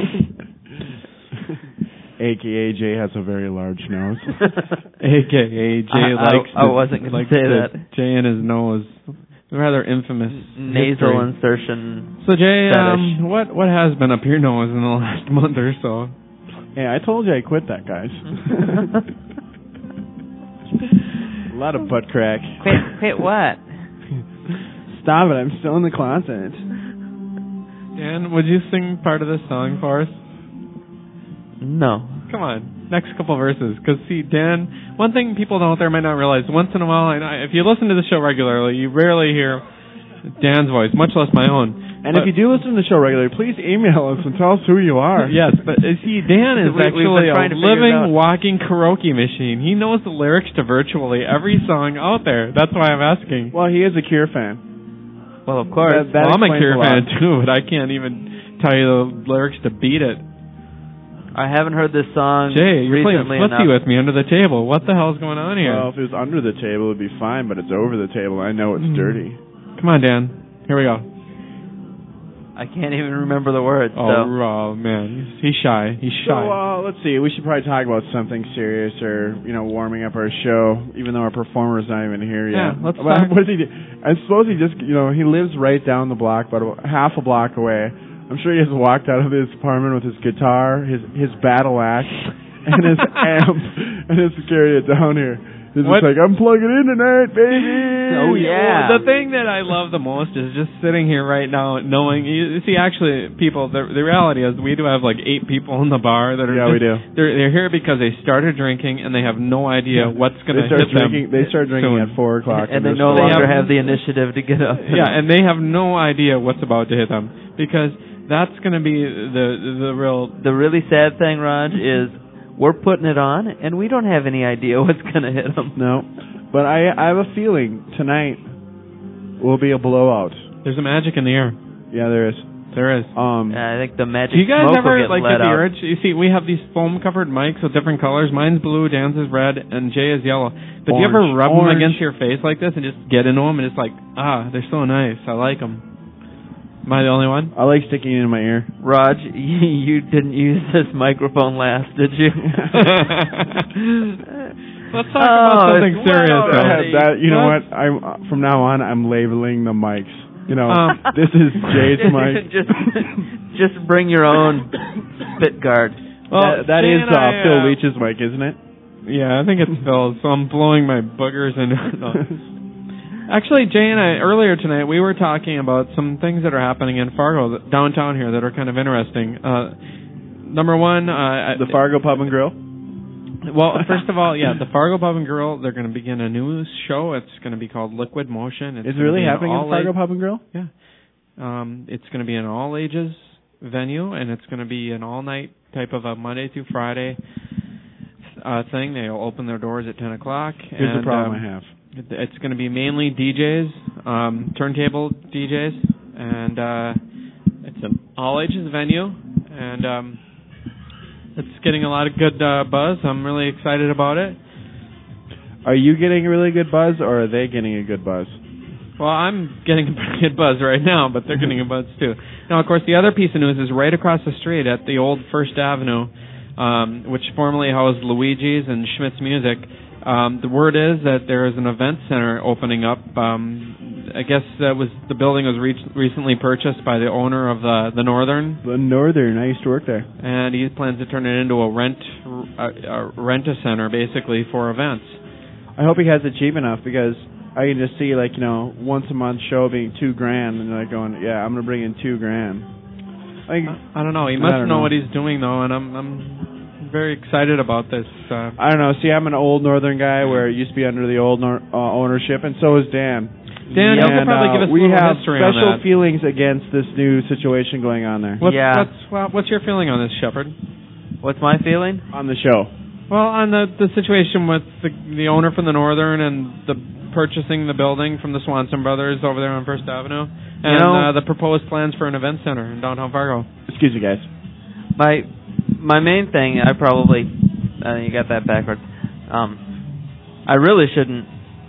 A K A Jay has a very large nose. A K A Jay I- I- likes. I the- wasn't gonna likes say the that. Jay in his nose. Rather infamous Nasal history. insertion. So Jay, fetish. um, what what has been up your nose in the last month or so? Hey, I told you I quit that, guys. A lot of butt crack. Quit, quit what? Stop it, I'm still in the closet. Dan, would you sing part of this song for us? No. Come on, next couple verses. Because see, Dan, one thing people out there might not realize, once in a while, and I, if you listen to the show regularly, you rarely hear Dan's voice, much less my own. And But- if you do listen to the show regularly, please email us and tell us who you are. Yes, but uh, see, Dan is We- we've been actually a trying to figure it out. living, walking karaoke machine. He knows the lyrics to virtually every song out there. That's why I'm asking. Well, he is a Cure fan. Well, of course. That- that well, I'm a explains Cure a lot. fan too, but I can't even tell you the lyrics to beat it. I haven't heard this song Jay, you're playing recently footsie enough. with me under the table. What the hell's going on here? Well, if it was under the table, it'd be fine, but it's over the table. I know it's Mm. dirty. Come on, Dan. Here we go. I can't even remember the words. Oh, so. oh man, he's shy. He's So, shy. uh, let's see. We should probably talk about something serious, or you know, warming up our show. Even though our performer's not even here yet. Yeah, let's Well, talk. what does he do? I suppose he just, you know, he lives right down the block, about half a block away. I'm sure he just walked out of his apartment with his guitar, his his battle axe, and his amp, and just carried it down here. He's What? just like, I'm plugging in tonight, baby. Oh, yeah. The thing that I love the most is just sitting here right now knowing, you see, actually, people, the, the reality is we do have like eight people in the bar that are Yeah, just, we do. They're, they're here because they started drinking and they have no idea Yeah. what's going to They start hit them. drinking. They start drinking soon. at four o'clock, And they they're no still- longer have- have the initiative to get up. Yeah, and they have no idea what's about to hit them because that's going to be the the real. The really sad thing, Raj, is we're putting it on, and we don't have any idea what's going to hit them. No, but I I have a feeling tonight will be a blowout. There's a magic in the air. Yeah, there is. There is. Um, I think the magic Do you guys smoke ever will get like let get the out. urge? You see, we have these foam-covered mics with different colors. Mine's blue, Dan's is red, and Jay is yellow. But do you ever Orange. rub Orange. them against your face like this and just get into them and it's like, ah, they're so nice. I like them. Am I the only one? I like sticking it in my ear. Raj, you didn't use this microphone last, did you? Let's talk Oh, about something it's serious. well though. already. that you know What? what? I'm uh, from now on. I'm labeling the mics. You know, Um, this is Jay's mic. just, just bring your own spit guard. Well, that that Jay is and uh, I, Phil uh, Leach's mic, isn't it? Yeah, I think it's Phil's. So I'm blowing my boogers into. No. Actually, Jay and I earlier tonight we were talking about some things that are happening in Fargo that- downtown here that are kind of interesting. Uh, number one, uh, The Fargo Pub and Grill. Well, first of all, yeah, the Fargo Pub and Grill. They're going to begin a new show. It's going to be called Liquid Motion. It's Is it gonna really be an happening at the all Fargo age- Pub and Grill? Yeah. Um, it's going to be an all ages venue, and it's going to be an all night type of a Monday through Friday uh, thing. They'll open their doors at ten o'clock. Here's and, the problem um, I have. it- It's going to be mainly D Js, um, turntable D Js, and uh, it's an all ages venue, and um, it's getting a lot of good uh, buzz. I'm really excited about it. Are you getting a really good buzz, or are they getting a good buzz? Well, I'm getting a pretty good buzz right now, but they're getting a buzz too. Now, of course, the other piece of news is right across the street at the old First Avenue, um, which formerly housed Luigi's and Schmidt's Music. Um, the word is that there is an event center opening up. Um, I guess that was the building was re- recently purchased by the owner of the the Northern, The Northern. I used to work there. and he plans to turn it into a rent a, a rent-a center basically for events. I hope he has it cheap enough because I can just see like you know once a month show being two grand and like going yeah I'm gonna bring in two grand. Like I don't know. He I must don't know know. what he's doing though, and I'm I'm very excited about this. Uh, I don't know. See, I'm an old Northern guy where it used to be under the old nor- uh, ownership, and so is Dan. Dan, you and, could probably uh, give us a we little have history on special that. feelings against this new situation going on there What's, Yeah. what's, well, what's your feeling on this, Shepard? What's my feeling? on the show. Well, on the the situation with the the owner from the Northern and the purchasing the building from the Swanson brothers over there on First Avenue, and know- uh, the proposed plans for an event center in downtown Fargo. Excuse me, guys. My my main thing, I probably, uh, you got that backwards. Um, I really shouldn't,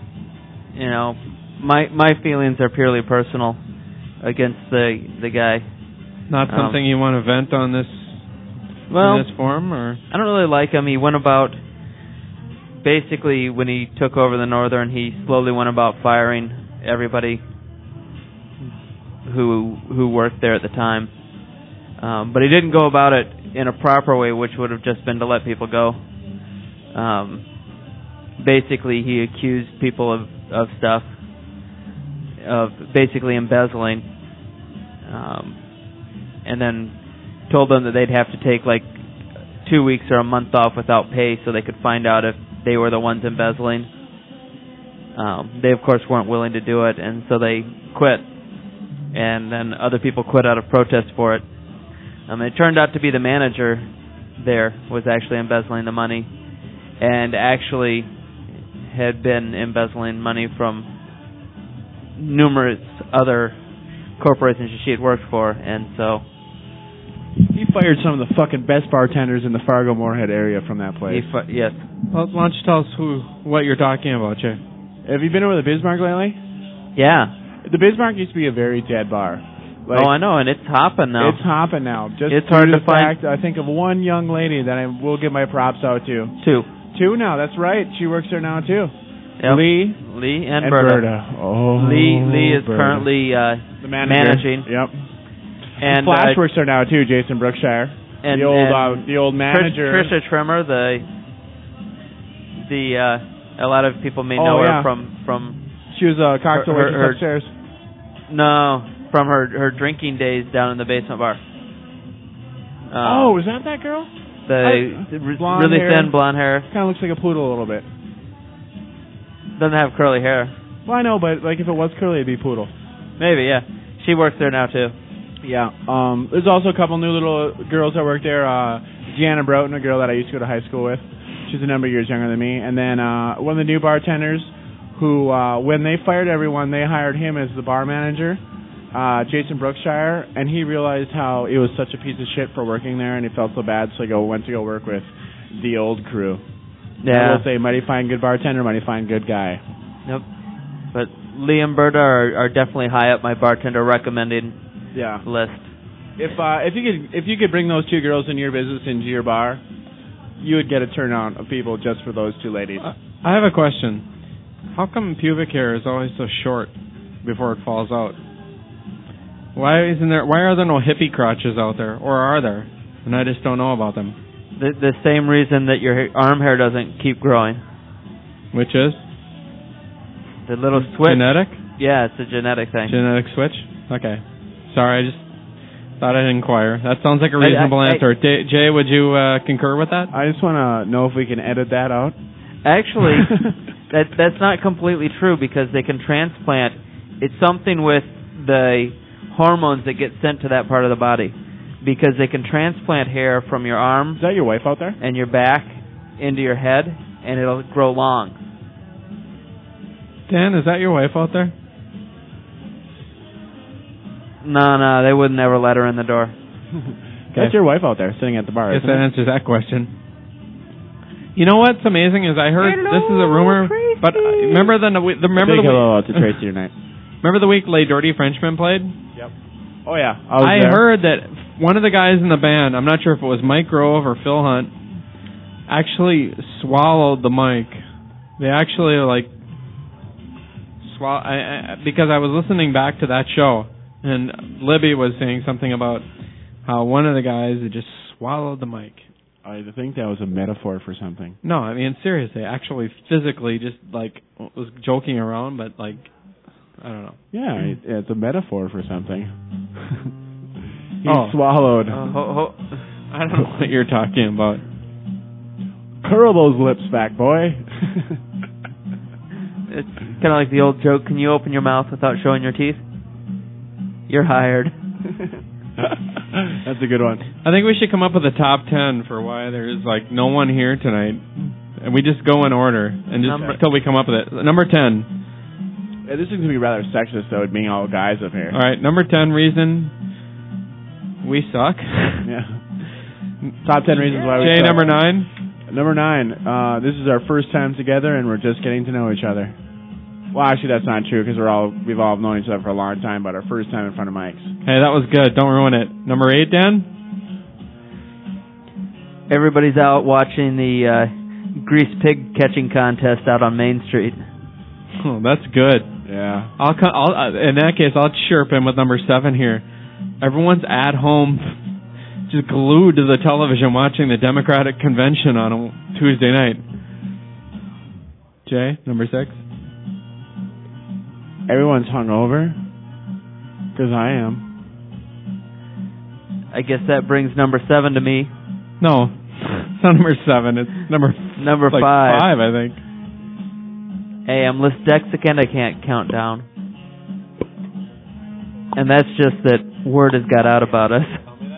you know, my my feelings are purely personal against the the guy. Not Um, something you want to vent on this Well, in this forum, or I don't really like him. He went about, basically, when he took over the Northern, he slowly went about firing everybody who who worked there at the time. Um, but he didn't go about it in a proper way, which would have just been to let people go. Um, basically, he accused people of, of stuff, of basically embezzling, um, and then told them that they'd have to take like two weeks or a month off without pay so they could find out if they were the ones embezzling. Um, they, of course, weren't willing to do it, and so they quit. And then other people quit out of protest for it. Um, it turned out to be the manager there was actually embezzling the money, and actually had been embezzling money from numerous other corporations that she had worked for, and so He fired some of the fucking best bartenders in the Fargo Moorhead area from that he place. fu- yes. well, why don't you tell us who what you're talking about, Jay? Have you been over the Bismarck lately? Yeah. The Bismarck used to be a very dead bar. Like, oh, I know, and it's hopping now. It's hopping now. Just It's due hard to to the find- fact, I think of one young lady that I will give my props out to. Two. Two now, that's right. She works there now too. Yep. Lee Lee and, and Berta. Berta. Oh, Lee Lee is Berta. currently uh, the manager. managing. Yep. And Flash uh, works there now too. Jason Brookshire. and the old and uh, the old Trish- manager. Trisha Trimmer, the the uh, a lot of people may Oh, know yeah. her from from She was a cocktail Her- waitress her- upstairs. No, from her her drinking days down in the basement bar. Um, oh, is that that girl? the, I- the re- blonde really hair. thin blonde hair. Kind of looks like a poodle a little bit. Doesn't have curly hair. Well, I know, but like if it was curly, it'd be poodle. Maybe, yeah. She works there now too. Yeah. Um, there's also a couple new little girls that work there. Uh, Gianna Broughton, a girl that I used to go to high school with. She's a number of years younger than me. And then uh, one of the new bartenders who, uh, when they fired everyone, they hired him as the bar manager, uh, Jason Brookshire. And he realized how it was such a piece of shit for working there, and he felt so bad, so he go, went to go work with the old crew. Yeah. I will say, mighty fine good bartender, mighty fine good guy. Yep. But Lee and Berta are, are definitely high up my bartender recommended Yeah. list. If uh, if you could if you could bring those two girls into your business into your bar, you would get a turnout of people just for those two ladies. Uh, I have a question. How come pubic hair is always so short before it falls out? Why isn't there? Why are there no hippie crotches out there, or are there? And I just don't know about them. The the same reason that your ha- arm hair doesn't keep growing. Which is The little switch. genetic. Yeah, it's a genetic thing. Genetic switch. Okay. Sorry, I just thought I'd inquire. That sounds like a reasonable I- I- answer. Da- Jay, would you uh, concur with that? I just want to know if we can edit that out. Actually, that that's not completely true because they can transplant. It's something with the hormones that get sent to that part of the body because they can transplant hair from your arms Is that your wife out there? and your back into your head, and it'll grow long. Dan, is that your wife out there? No, no, they would never let her in the door. That's your wife out there sitting at the bar. Guess isn't that it? answers that question. You know what's amazing is I heard Hello, this is a rumor, Tracy. but uh, remember the, the remember Big the hello out week, to Tracy tonight. remember the week Les Dirty Frenchmen played? Yep. Oh yeah, I, was I there. heard that one of the guys in the band, I'm not sure if it was Mike Grove or Phil Hunt, actually swallowed the mic. They actually like swallow I, I, because I was listening back to that show, and Libby was saying something about how one of the guys had just swallowed the mic. I think that was a metaphor for something. No, I mean seriously, actually physically just like was joking around, but like I don't know. Yeah, it, it's a metaphor for something. he Oh. swallowed. Uh, ho, ho. I don't know what you're talking about. Curl those lips back, boy. It's kind of like the old joke, can you open your mouth without showing your teeth? You're hired. That's a good one. I think we should come up with a top ten for why there's like no one here tonight, and we just go in order and just Number- until we come up with it. Number ten. Yeah, this is going to be rather sexist, though, it being all guys up here. All right, number ten reason we suck. Yeah. Top ten reasons why we Jay, suck. number nine. Number nine, uh, this is our first time together, and we're just getting to know each other. Well, actually, that's not true, because we're all, we've all known each other for a long time, but our first time in front of mics. Hey, that was good. Don't ruin it. Number eight, Dan. Everybody's out watching the uh, grease pig catching contest out on Main Street. Oh, that's good. Yeah. I'll, co- I'll uh, in that case, I'll chirp in with number seven here. Everyone's at home, just glued to the television watching the Democratic convention on a Tuesday night. Jay, number six. Everyone's hungover, because I am. I guess that brings number seven to me. No, it's not number seven. It's number Number like five. five, I think. Hey, I'm dyslexic and I can't count down. And that's just that word has got out about us.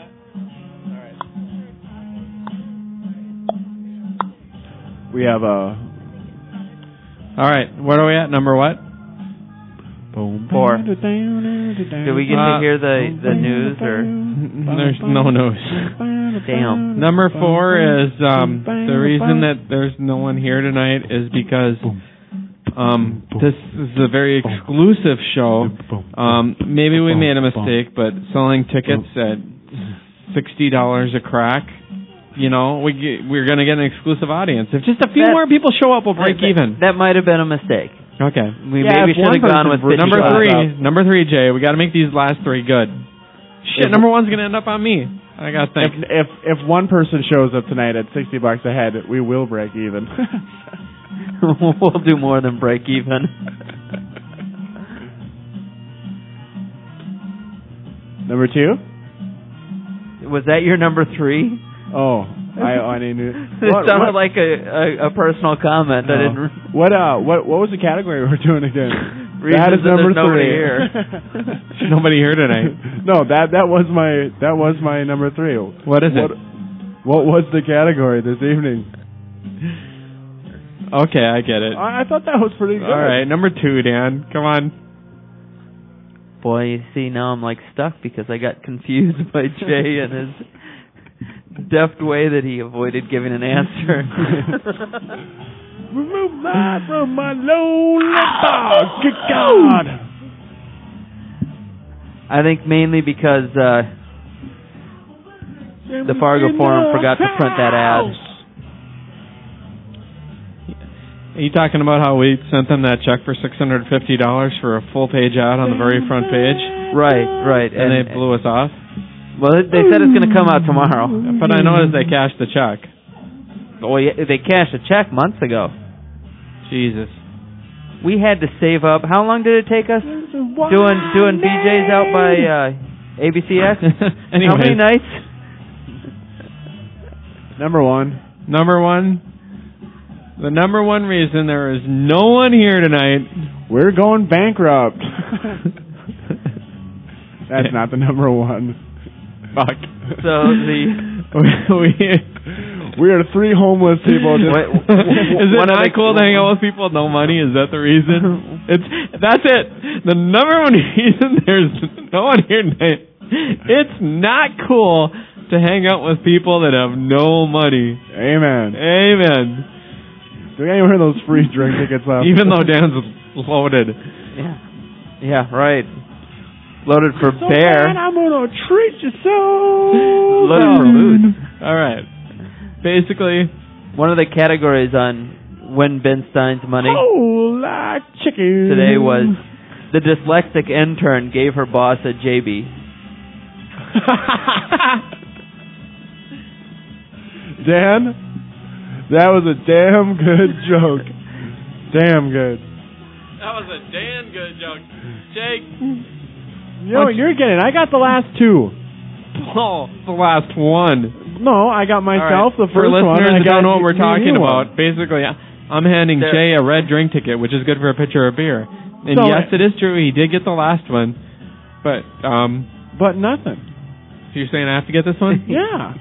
We have a... All right, what are we at? Number what? Four. Do we get to Uh, hear the, the news or? There's no news. Damn. Number four is um, the reason that there's no one here tonight is because um, this is a very exclusive show. Um, maybe we made a mistake, but selling tickets at sixty dollars a crack, you know, we get, we're going to get an exclusive audience. If just a few That- more people show up, we'll break that, even. That might have been a mistake. Okay. We Yeah, maybe if one should have gone person with for- Number Shut three, up. number three, Jay. We got to make these last three good. Shit, If- number one's going to end up on me. I got to If, think. if if one person shows up tonight at sixty bucks a head, we will break even. We'll do more than break even. Number two? Was that your number three? Oh, I, I didn't. It What, sounded what, like a, a, a personal comment. I no. didn't. What uh? What what was the category we're doing again? Reasons That is that number there's nobody three. here. There's nobody here tonight. No, that that was my that was my number three. What is what, it? What was the category this evening? Okay, I get it. I, I thought that was pretty good. All right, number two, Dan. Come on. Boy, you see, now I'm like stuck because I got confused by Jay and his deft way that he avoided giving an answer. Remove my from my lonely bar. Good God. I think mainly because uh, the Fargo Forum forgot to print that ad. Are you talking about how we sent them that check for six hundred fifty dollars for a full page ad on the very front page? Right, right. And, and they blew us off? Well, they said it's going to come out tomorrow. But I noticed they cashed the check. Well, yeah, they cashed a check months ago. Jesus. We had to save up. How long did it take us doing doing B Js out by uh, A B C X? How many nights? Number one. Number one. The number one reason there is no one here tonight. We're going bankrupt. That's not the number one. Fuck. So the we we are three homeless people. Just Wait, is it one of not the- cool to hang out with people with no money? Is that the reason? It's that's it. The number one reason there's no one here tonight. It's not cool to hang out with people that have no money. Amen. Amen. Do we got any of those free drink tickets left? Even though Dan's loaded. Yeah, yeah, right. Loaded for so bear. Man, I'm gonna treat you so. Loaded for booze. All right. Basically, one of the categories on Win Ben Stein's money whole like chicken today was the dyslexic intern gave her boss a J B. Dan, that was a damn good joke. Damn good. that was a damn good joke. Jake. You know what you're getting? I got the last two. Oh, the last one. No, I got myself All right. the For first one. listeners and I that got don't know what we're me and talking you about, one. basically, I'm handing There. Jay a red drink ticket, which is good for a pitcher of beer. And So- yes, it is true, he did get the last one. But, um, But nothing. so you're saying I have to get this one? Yeah.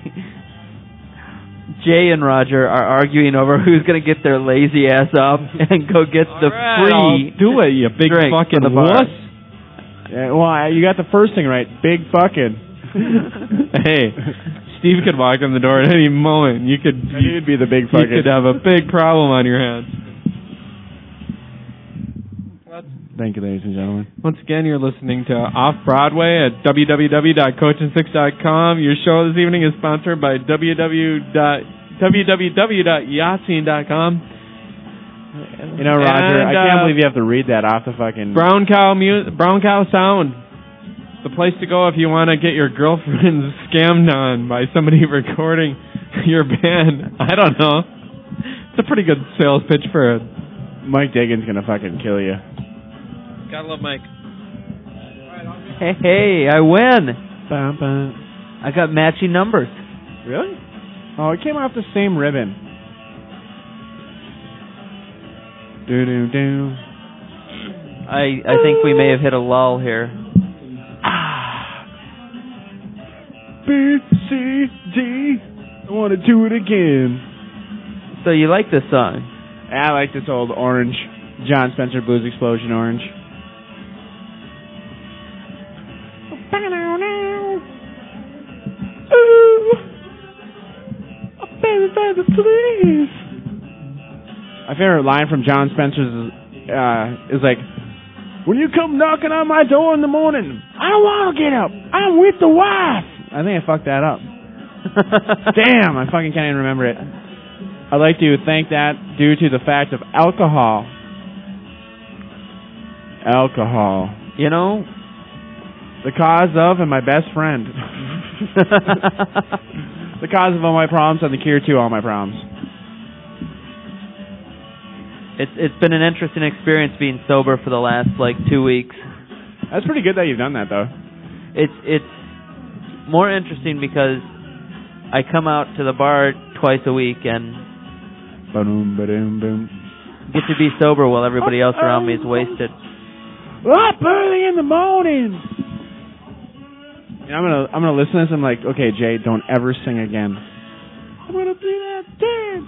Jay and Roger are arguing over who's going to get their lazy ass up and go get the All right, free I'll do it, you big drink fucking from the bar. wuss. Yeah, well, I- you got the first thing right. Big fucking. Hey, Steve could walk in the door at any moment. You could, And you, he'd be the big you fucking. could have a big problem on your hands. Thank you, ladies and gentlemen. Once again, you're listening to Off Broadway at w w w dot coach and six dot com. Your show this evening is sponsored by w w w dot yahtzee dot com. You know, Roger, And, I can't uh, believe you have to read that off the fucking. Brown Cow mu- Brown Cow Sound, the place to go if you want to get your girlfriend scammed on by somebody recording your band. I don't know. It's a pretty good sales pitch for it. Mike Diggins gonna fucking kill you. Gotta love Mike. Hey, hey, I win. Bum, bum. I got matching numbers. Really? Oh, it came off the same ribbon. Do do do. I I think we may have hit a lull here. Ah. B C D. I want to do it again. So you like this song? I like this old orange, John Spencer Blues Explosion orange. Ooh, baby, baby, please. My favorite line from John Spencer's is, uh, is like, when you come knocking on my door in the morning, I don't want to get up. I'm with the wife. I think I fucked that up. Damn, I fucking can't even remember it. I'd like to thank that due to the fact of alcohol. Alcohol. You know, The cause of and my best friend. The cause of all my problems and the cure to all my problems. it's it's been an interesting experience being sober for the last like two weeks. That's pretty good that you've done that, though. It's it's more interesting because I come out to the bar twice a week and Ba-doom, ba-doom, boom. get to be sober while everybody else around me is wasted. Up early in the morning. And I'm gonna I'm gonna listen to this. I'm like, okay, Jay, don't ever sing again. I'm gonna do that dance.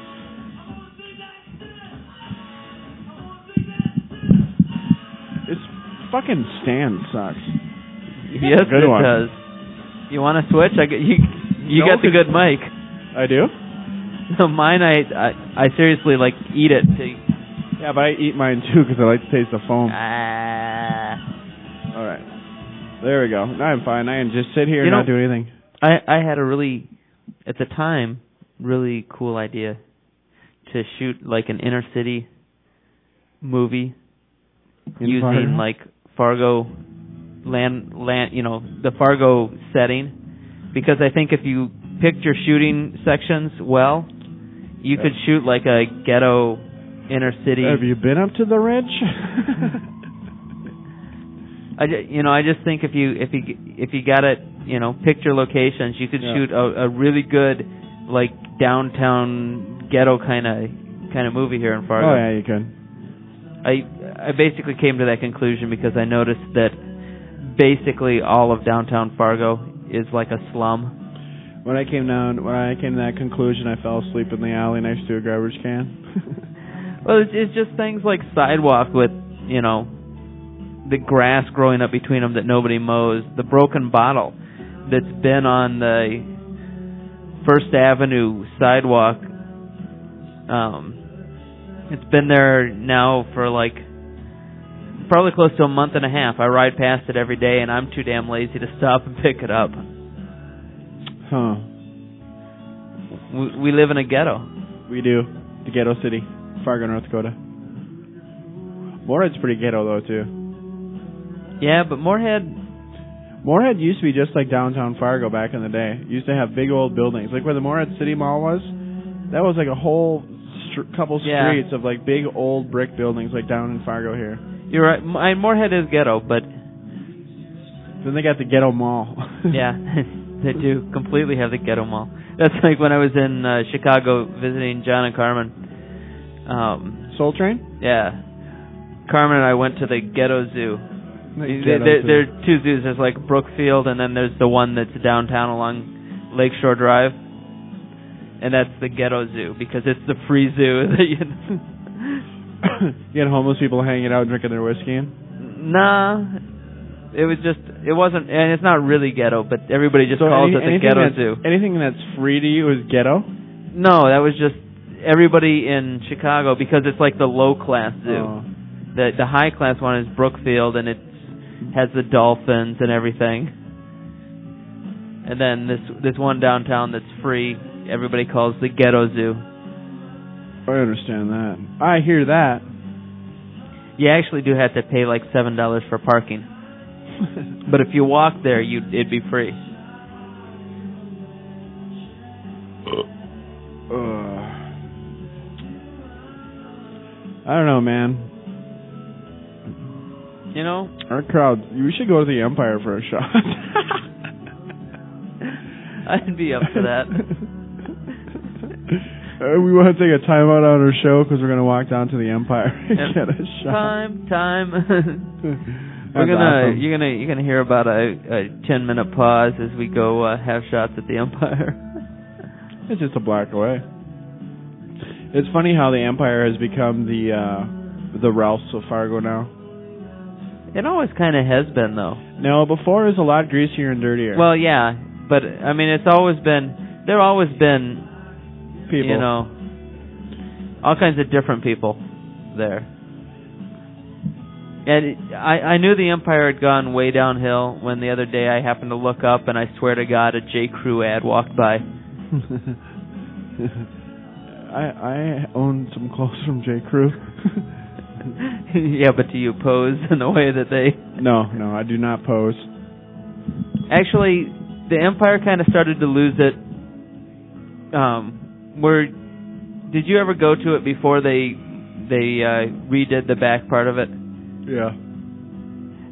This fucking stand sucks. Yes, Good it one. does. You want to switch? I got, you you No, got the good mic. I do. No, mine. I, I I seriously like eat it. To, Yeah, but I eat mine too because I like to taste the foam. ah. All right, there we go. Now I'm fine. I can just sit here You and know- not do anything. I I had a really, at the time, really cool idea to shoot like an inner city movie In using Fargo? like Fargo land land you know the Fargo setting, because I think if you picked your shooting sections well, you could shoot like a ghetto inner city. Have you been up to the ridge? I ju- you know I just think if you if you if you got it, you know, picked your locations, you could Yeah. shoot a, a really good like downtown ghetto kind of kind of movie here in Fargo. Oh yeah, you could. I I basically came to that conclusion because I noticed that basically all of downtown Fargo is like a slum. When I came down, when I came to that conclusion, I fell asleep in the alley next to a garbage can. Well, it's, it's just things like sidewalk with, you know, the grass growing up between them that nobody mows, the broken bottle that's been on the First Avenue sidewalk. Um, it's been there now for like probably close to a month and a half. I ride past it every day, and I'm too damn lazy to stop and pick it up. Huh. We, we live in a ghetto. We do. The ghetto city. Fargo, North Dakota. Moorhead's pretty ghetto, though, too. Yeah, but Moorhead, Moorhead used to be just like downtown Fargo back in the day. It used to have big old buildings. Like where the Moorhead City Mall was, that was like a whole str- couple Yeah. streets of like big old brick buildings like down in Fargo here. you're right. M- I- Moorhead is ghetto, but Then they got the ghetto mall. yeah, they do completely have the ghetto mall. That's like when I was in uh, Chicago visiting John and Carmen. Um, Soul Train? yeah, Carmen and I went to the ghetto zoo. The There, ghetto there, zoo. there are two zoos. There's like Brookfield, and then there's the one that's downtown along Lakeshore Drive, and that's the ghetto zoo because it's the free zoo. That you You had homeless people hanging out drinking their whiskey in? Nah, it was just it wasn't, and it's not really ghetto, but everybody just So calls any- it the anything ghetto that's- zoo. Anything that's free to you is ghetto? No, that was just everybody in Chicago because it's like the low class zoo. Oh. The the high class one is Brookfield, and it has the dolphins and everything. And then this this one downtown that's free, everybody calls the ghetto zoo. I understand that. I hear that. You actually do have to pay like seven dollars for parking, but if you walk there, you it'd be free. Ugh. I don't know, man. You know, Our crowd, we should go to the Empire for a shot. I'd be up for that. Uh, we want to take a time out on our show because we're going to walk down to the Empire and Yep. get a shot. Time, time. That's We're gonna awesome. you're gonna you're gonna hear about a, a ten minute pause as we go uh, have shots at the Empire. It's just a block away. It's funny how the Empire has become the uh, the Ralphs of Fargo now. It always kind of has been though. No, before it was a lot greasier and dirtier. Well, yeah, but I mean, it's always been there. Have always been people, you know, all kinds of different people there. And it, I I knew the Empire had gone way downhill when the other day I happened to look up and I swear to God a J. Crew ad walked by. I I own some clothes from J. Crew. Yeah, but do you pose in the way that they? No, no, I do not pose. Actually, the Empire kind of started to lose it. Um, where did you ever go to it before they they uh, redid the back part of it? Yeah.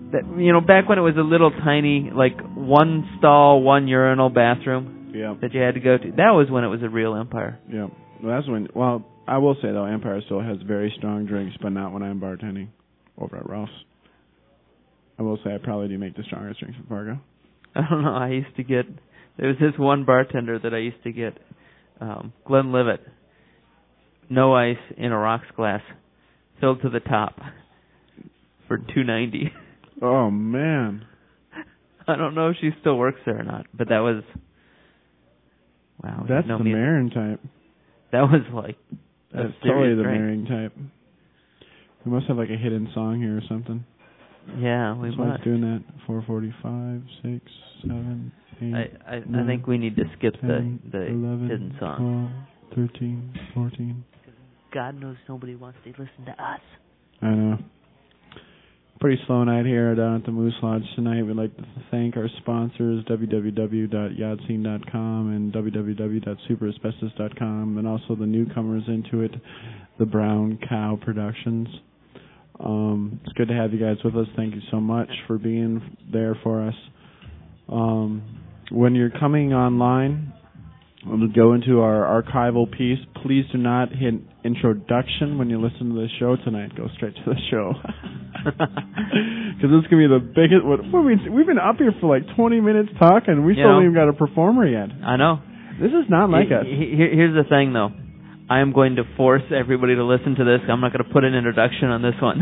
that, you know, back when it was a little tiny, like one stall, one urinal bathroom Yeah. that you had to go to. That was when it was a real Empire. Yeah. Well, that's when. Well, I will say though, Empire still has very strong drinks, but not when I'm bartending over at Ralph's. I will say I probably do make the strongest drinks in Fargo. I don't know. I used to get. There was this one bartender that I used to get, um, Glenlivet, no ice in a rocks glass, filled to the top, for two ninety. Oh man. I don't know if she still works there or not, but that was. Wow. That's no the music. Marin type. That was like. a That's totally serious the drink. Marin type. We must have like a hidden song here or something. Yeah, we That's why must. it's doing that. four forty-five, six, seven, eight, I, I, nine, I think we need to skip ten, the the eleven, hidden song. twelve, thirteen, fourteen. God knows nobody wants to listen to us. I know. Pretty slow night here down at the Moose Lodge tonight. We'd like to thank our sponsors, w w w dot yahtzee dot com and w w w dot super asbestos dot com, and also the newcomers into it, the Brown Cow Productions. Um, it's good to have you guys with us. Thank you so much for being there for us. Um, when you're coming online, we'll go into our archival piece. Please do not hit introduction when you listen to the show tonight. Go straight to the show. Because this is going to be the biggest... What, what we, we've been up here for like twenty minutes talking. We You still know, haven't even got a performer yet. I know. This is not like He- us. he- he- here's the thing, though. I am going to force everybody to listen to this. I'm not going to put an introduction on this one.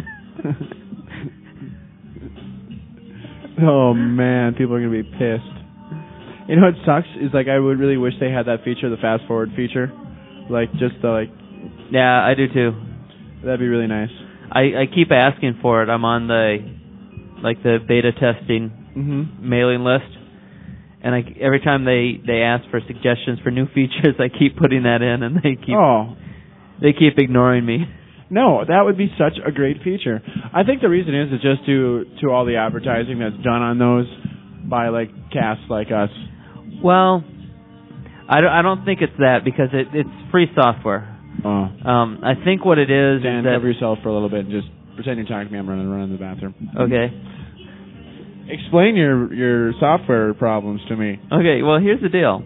Oh, man. People are going to be pissed. You know what sucks is, like, I would really wish they had that feature, the fast forward feature. Like, just the, like... Yeah, I do too. That'd be really nice. I, I keep asking for it. I'm on the, like, the beta testing Mm-hmm. mailing list. And I, every time they, they ask for suggestions for new features, I keep putting that in, and they keep Oh. they keep ignoring me. No, that would be such a great feature. I think the reason is is just due to all the advertising that's done on those by, like, casts like us. Well, I don't, I don't think it's that, because it, it's free software. Oh. Um, I think what it is Dan, is that... cover yourself for a little bit and just pretend you're talking to me. I'm running, running to the bathroom. Okay. Explain your your software problems to me. Okay, well, here's the deal.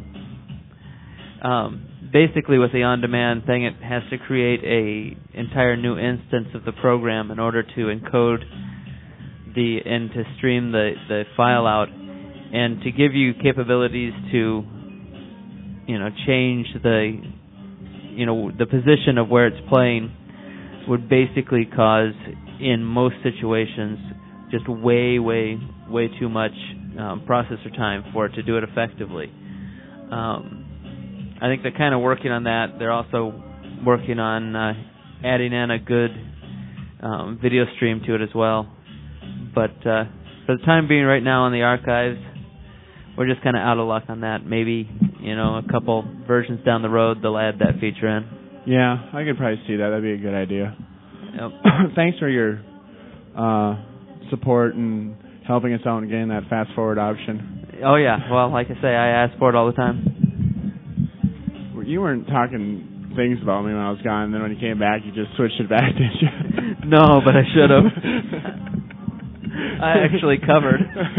Um, basically, with the on-demand thing, it has to create a entire new instance of the program in order to encode the and to stream the, the file out, and to give you capabilities to, you know, change the, you know, the position of where it's playing would basically cause, in most situations, just way, way, way too much um, processor time for it to do it effectively. Um, I think they're kind of working on that. They're also working on uh, adding in a good um, video stream to it as well. But uh, for the time being, right now in the archives, we're just kind of out of luck on that. Maybe, you know, a couple versions down the road, they'll add that feature in. Yeah, I could probably see that. That'd be a good idea. Yep. Thanks for your uh, support and helping us out and getting that fast forward option. Oh, yeah. Well, like I say, I ask for it all the time. You weren't talking things about me when I was gone, and then when you came back, you just switched it back, didn't you? No, but I should have. I actually covered.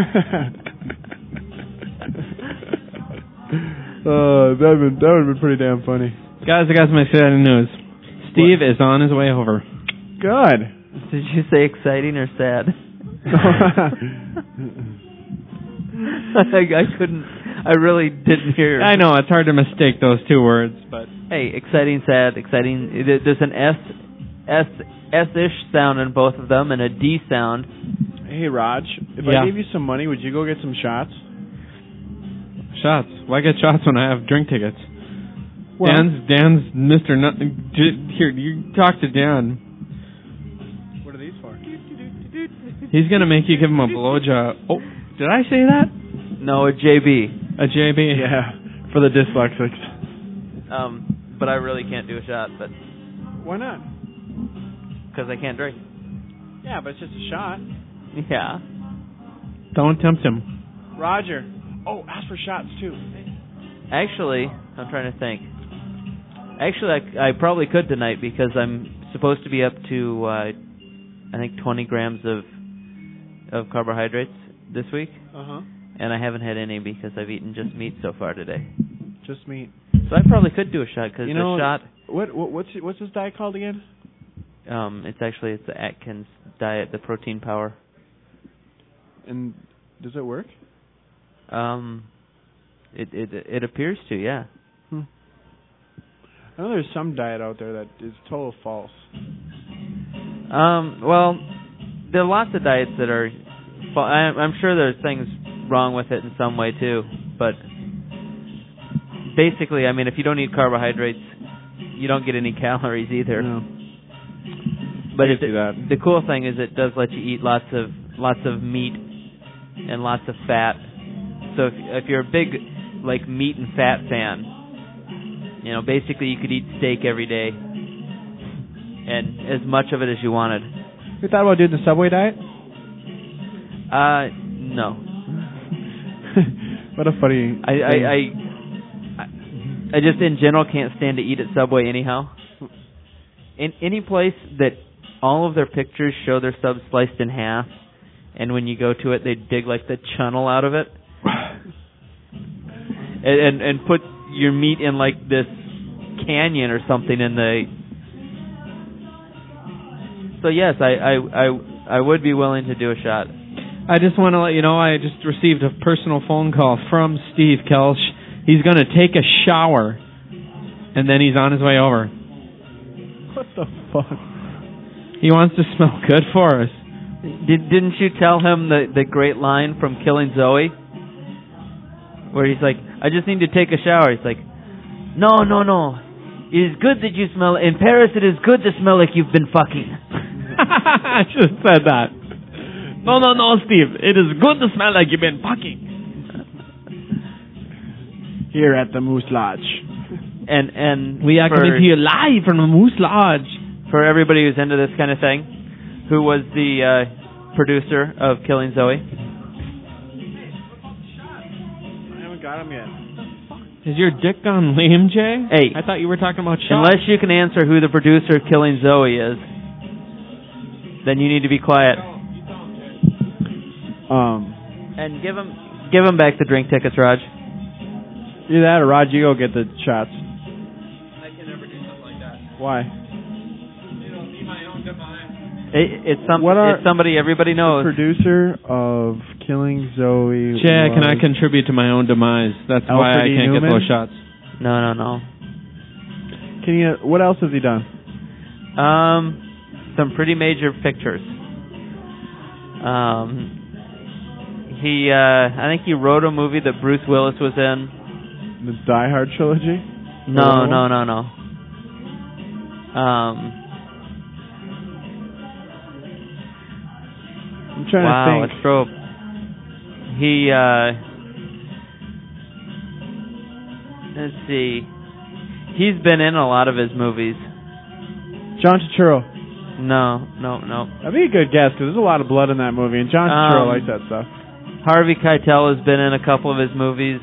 Oh, that would that would have been pretty damn funny. Guys, I got some exciting news. Steve what? is on his way over. Good. Did you say exciting or sad? I, I couldn't. I really didn't hear. I know it's hard to mistake those two words, but hey, exciting, sad, exciting. There's an S, S, S-ish sound in both of them, and a D sound. Hey, Raj, if yeah. I gave you some money, would you go get some shots? Shots? Why get shots when I have drink tickets? Well, Dan's Dan's Mister Nut. Here, you talk to Dan. What are these for? He's gonna make you give him a blowjob. Oh, did I say that? No, a J B. A J B. Yeah, for the dyslexics. Um, but I really can't do a shot. But why not? Because I can't drink. Yeah, but it's just a shot. Yeah. Don't tempt him. Roger. Oh, ask for shots too. Actually, I'm trying to think. Actually, I, I probably could tonight because I'm supposed to be up to, uh, I think, twenty grams of of carbohydrates this week, Uh huh. and I haven't had any because I've eaten just meat so far today. Just meat. So I probably could do a shot because You know, the shot, What, what what's what's this diet called again? um, it's actually it's the Atkins diet, the protein power. And does it work? Um, it it it appears to, yeah. Hmm. I know there's some diet out there that is total false. Um, well, there are lots of diets that are. fa- I, I'm sure there's things wrong with it in some way too, but basically, I mean, if you don't eat carbohydrates, you don't get any calories either. No. But I it, can see that. the cool thing is it does let you eat lots of lots of meat and lots of fat. So if if you're a big like meat and fat fan, you know, basically you could eat steak every day and as much of it as you wanted. You thought about doing the Subway diet? Uh, no. What a funny. I, I, I, I just in general can't stand to eat at Subway anyhow. In any place that all of their pictures show their subs sliced in half, and when you go to it, they dig like the channel out of it, and, and and put your meat in like this canyon or something in the. So yes, I I I, I would be willing to do a shot. I just want to let you know I just received a personal phone call from Steve Kelch. He's going to take a shower, and then he's on his way over. What the fuck? He wants to smell good for us. Did, didn't you tell him the, the great line from Killing Zoe? Where he's like, I just need to take a shower. He's like, no, no, no. It is good that you smell. In Paris, it is good to smell like you've been fucking. I should have said that. No, no, no, Steve. It is good to smell like you've been fucking. Here at the Moose Lodge. And and We are for, coming to you live from the Moose Lodge. for everybody who's into this kind of thing, who was the uh, producer of Killing Zoe? I haven't got him yet. Is your dick gone lame, Jay? Hey. I thought you were talking about shots. Unless you can answer who the producer of Killing Zoe is, then you need to be quiet. Um, And give him give him back the drink tickets, Raj. either that or Rod, you go get the shots. I can never do something like that. Why? It'll be my own demise. It, it's some What are- it's somebody everybody knows. Producer of Killing Zoe. Jay, can I was contribute to my own demise? That's why Alfred I E. can't get Newman? those shots. No, no, no. Can you? What else has he done? Um, some pretty major pictures. Um, he uh, I think he wrote a movie that Bruce Willis was in. The Die Hard trilogy? No, no, no, no. Um, I'm trying wow, to a think. strobe. He, uh, let's see. He's been in a lot of his movies. John Turturro. No, no, no. That'd be a good guess because there's a lot of blood in that movie, and John Turturro Um, likes that stuff. Harvey Keitel has been in a couple of his movies.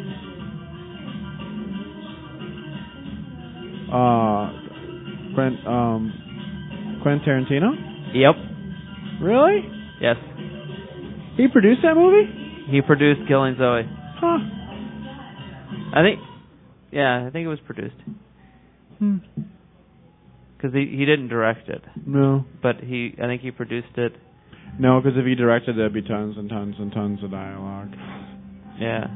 Uh, Quentin, um, Quentin Tarantino? Yep. Really? Yes. He produced that movie? He produced Killing Zoe. Huh. I think, yeah, I think it was produced. Hmm. Because he, he didn't direct it. No. But he, I think he produced it. No, because if he directed, there'd be tons and tons and tons of dialogue. Yeah.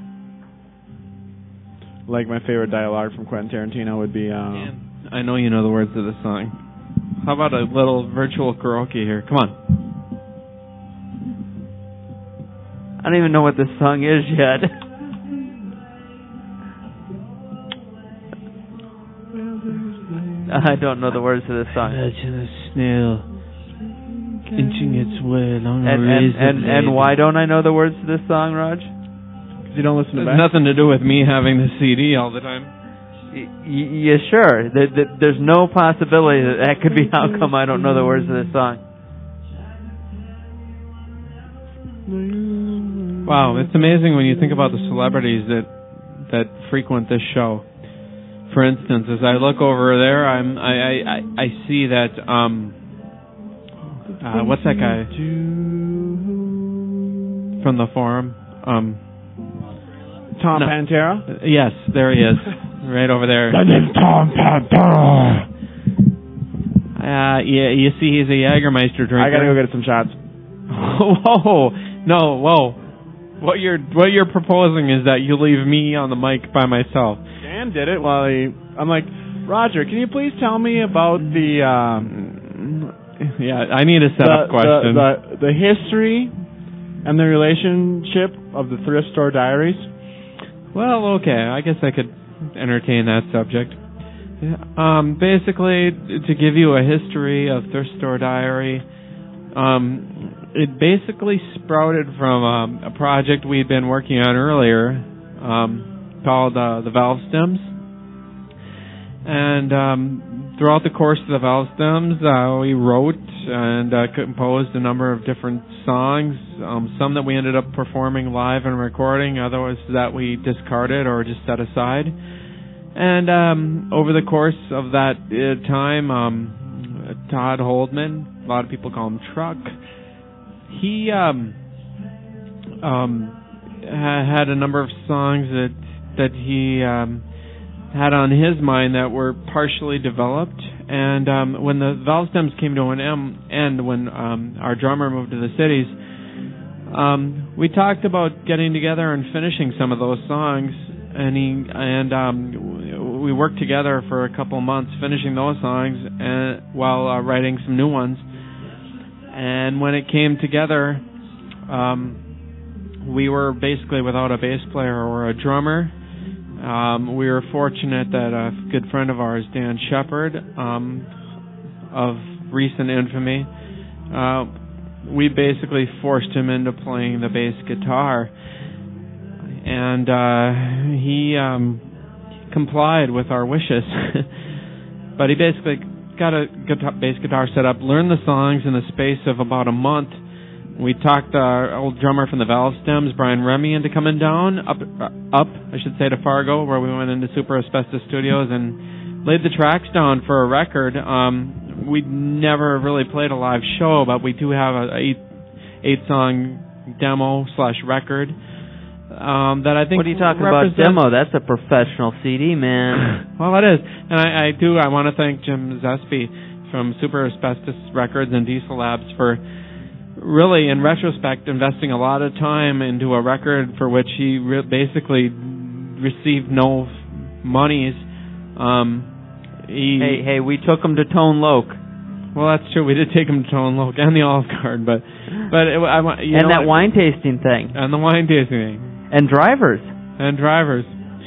Like my favorite dialogue from Quentin Tarantino would be, um, I know you know the words to this song. How about a little virtual karaoke here? Come on. I don't even know what this song is yet. I don't know the words to this song. Imagine a snail inching its way along And and, and, and why don't I know the words to this song, Raj? because you don't listen to It that. has nothing to do with me having the C D all the time. Y- y- yeah, sure. There, there, there's no possibility that that could be how come I don't know the words to this song. Wow, it's amazing when you think about the celebrities that that frequent this show. For instance, as I look over there, I'm I I, I, I see that um uh, what's that guy? from the forum. Um, Tom no. Pantera? Uh, yes, there he is. Right over there. My name's Tom Pantera. Uh, yeah, you see he's a Jägermeister drinker. I gotta go get some shots. Whoa. No, whoa. What you're what you're proposing is that you leave me on the mic by myself. Dan did it while he... I'm like, Roger, can you please tell me about the... Um, yeah, I need a setup the, question. The, the, the history and the relationship of the Thrift Store Diaries? Well, okay, I guess I could entertain that subject. Um, basically, to give you a history of Thrift Store Diary, um, it basically sprouted from um, a project we'd been working on earlier um, called uh, the Valve Stems. And um, throughout the course of the Valve Stems, uh, we wrote and uh, composed a number of different songs, um, some that we ended up performing live and recording, others that we discarded or just set aside. And um, over the course of that uh, time, um, Todd Holdman, a lot of people call him Truck, he um, um, ha- had a number of songs that that he um, had on his mind that were partially developed. And um, when the Valve Stems came to an end, when um, our drummer moved to the cities, um, we talked about getting together and finishing some of those songs. And he and um, we worked together for a couple months finishing those songs, and while uh, writing some new ones. And when it came together, um, we were basically without a bass player or a drummer. Um, we were fortunate that a good friend of ours, Dan Shepard, um, of recent infamy, uh, we basically forced him into playing the bass guitar. And uh, he um, complied with our wishes. But he basically got a guitar, bass guitar set up, learned the songs in the space of about a month. We talked our old drummer from the Valve Stems, Brian Remy, into coming down, up, up, I should say, to Fargo, where we went into Super Asbestos Studios and laid the tracks down for a record. Um, we never really played a live show, but we do have a eight, eight-song demo slash record. Um, that I think. What are you talking about? Demo? That's a professional C D, man. Well, it is, and I, I do. I want to thank Jim Zespi from Super Asbestos Records and Diesel Labs for really, in retrospect, investing a lot of time into a record for which he re- basically received no monies. Um, he, hey, hey, we took him to Tone Loc. Well, that's true. We did take him to Tone Loc and the Olive Garden, but but it, I want you and know, that wine tasting thing, and the wine tasting thing. And drivers. And drivers.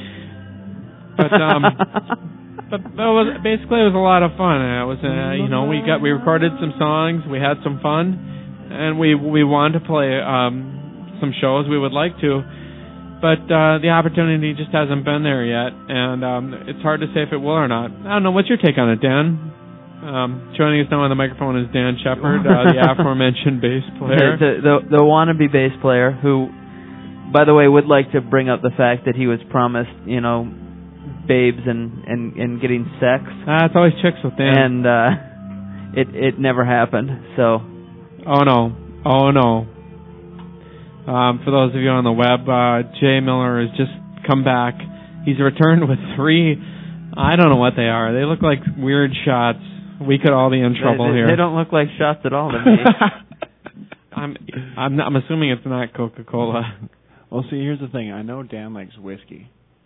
But um but, but it was basically it was a lot of fun. It was uh, you know, we got we recorded some songs, we had some fun, and we we wanted to play um some shows we would like to. But uh the opportunity just hasn't been there yet, and um it's hard to say if it will or not. I don't know, what's your take on it, Dan? Um, joining us now on the microphone is Dan Shepard, uh, the aforementioned bass player. The, the, the wannabe bass player who, by the way, would like to bring up the fact that he was promised, you know, babes and, and, and getting sex. Ah, it's always chicks with Dan. And uh, it it never happened. So. Oh no! Oh no! Um, for those of you on the web, uh, Jay Miller has just come back. He's returned with three. I don't know what they are. They look like weird shots. We could all be in trouble they, they, here. They don't look like shots at all to me. I'm I'm, not, I'm assuming it's not Coca-Cola. Well, see, here's the thing. I know Dan likes whiskey.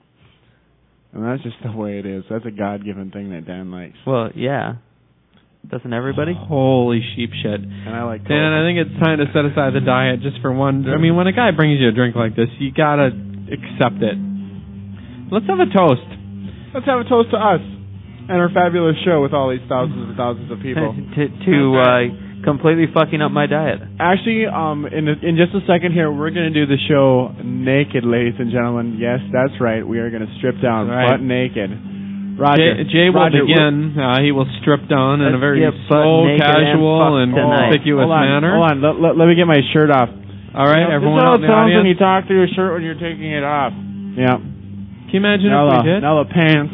And that's just the way it is. That's a God-given thing that Dan likes. Well, yeah. Doesn't everybody? Holy sheep shit. And I like Coke. Dan, I think it's time to set aside the diet just for one. I mean, when a guy brings you a drink like this, you gotta accept it. Let's have a toast. Let's have a toast to us and our fabulous show with all these thousands and thousands of people. to to uh, completely fucking up my diet. Actually, um, in a, in just a second here, we're going to do the show naked, ladies and gentlemen. Yes, that's right. We are going to strip down right. butt naked. Roger. Jay, Jay will Roger, begin. Uh, he will strip down in a very slow, slow, casual, and, and conspicuous hold on, manner. Hold on. Let, let, let me get my shirt off. All right, you know, everyone out in the sounds audience. When you talk through your shirt when you're taking it off. Yeah. Can you imagine now if the, we did? Now the pants.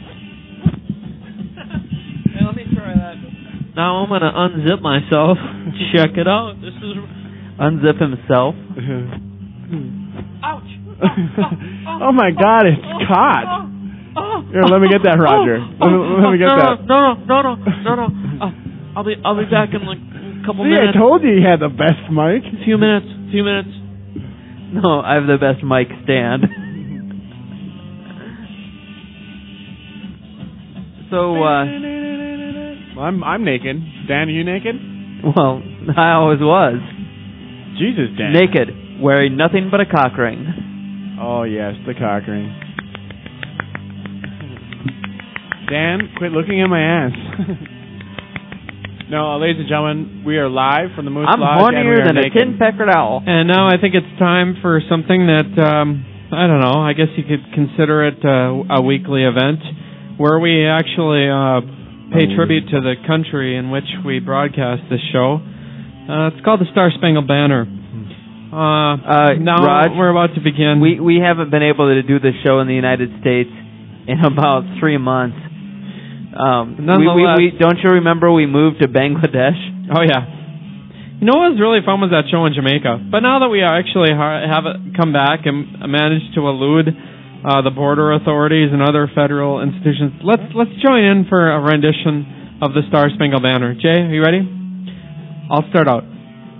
Hey, let me try that. Now I'm going to unzip myself. Check it out. This is. Unzip himself. Ouch! Oh my God! It's caught. Here, let me get that, Roger. Let me, let me get no, that. No, no, no, no, no, no. Uh, I'll be, I'll be back in like a couple See, minutes. I told you he had the best mic. A few minutes. A few minutes. No, I have the best mic stand. So, uh, Well, I'm I'm naked. Dan, are you naked? well, I always was. Jesus, Dan. Naked, wearing nothing but a cock ring. Oh yes, the cock ring. Dan, quit looking at my ass. No, uh, ladies and gentlemen, we are live from the Moose I'm Lodge. and we hornier are than a naked. tin-peckered owl. And now I think it's time for something that, um, I don't know, I guess you could consider it uh, a weekly event where we actually uh, pay tribute to the country in which we broadcast this show. Uh, it's called the Star Spangled Banner. Uh, Uh, now Raj, we're about to begin. We we haven't been able to do this show in the United States in about three months. Um, we, we, Nonetheless- we, don't you remember we moved to Bangladesh? Oh, yeah. You know what was really fun was that show in Jamaica. But now that we actually ha- have it come back and managed to elude uh, the border authorities and other federal institutions, let's let's join in for a rendition of the Star Spangled Banner. Jay, are you ready? I'll start out.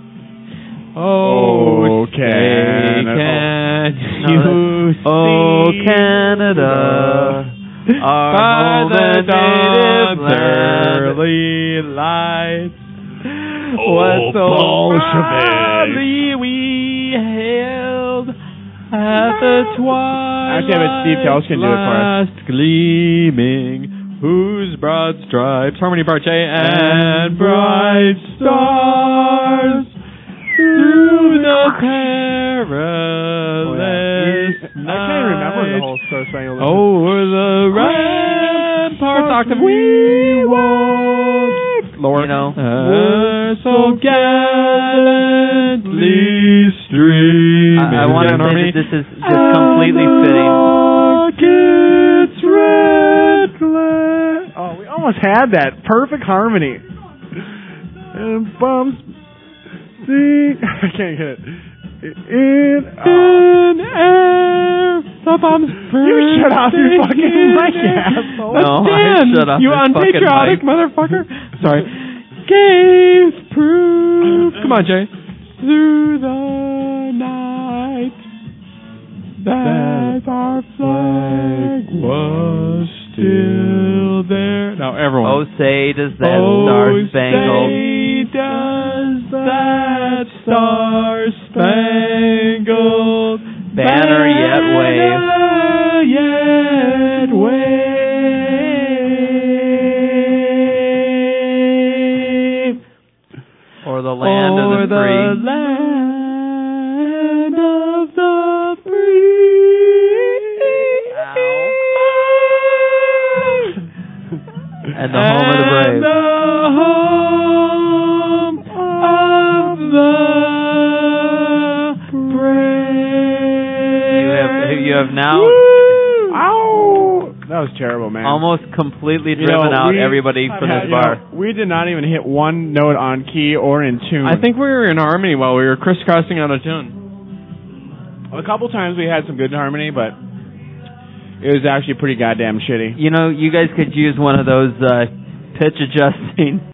Oh, Oh, say, Canada. can No, you Oh, see Canada, our by home the and native dawn's land. early light, Oh, what so Bolshevik. proudly we hailed at the twilight's Actually, I bet Steve Tells can do it for us. last gleaming, whose broad stripes, harmony part J, and bright stars through the perilous Oh, yeah. We- I can't remember the whole Star Spangled Banner. over the ramparts octave we walked, Lord, You know. uh, so gallantly streaming. I, I want to Again, say harmony. that this is just completely fitting. Rockets red glare. Oh, we almost had that perfect harmony. And bumps. See, I can't get it. In, oh. In air, the bombs You shut off your fucking mic, asshole. That's No, I Dan, shut off you this fucking unpatriotic mic. motherfucker. Sorry. Gave proof. Come on, Jay. Through the night that our flag was still there. Now, everyone. Oh, say does that Oh, star spangled say does that star spangled banner yet wave. banner yet wave or the land o'er of the free. land of the free. And the home of the brave. And the home of the brave. You have you have now Ow! That was terrible, man. almost completely You driven know, out we- everybody from Yeah, this you know, bar. we did not even hit one note on key or in tune. I think we were in harmony while we were crisscrossing out of tune. a couple times we had some good harmony, but it was actually pretty goddamn shitty. You know, you guys could use one of those uh, pitch adjusting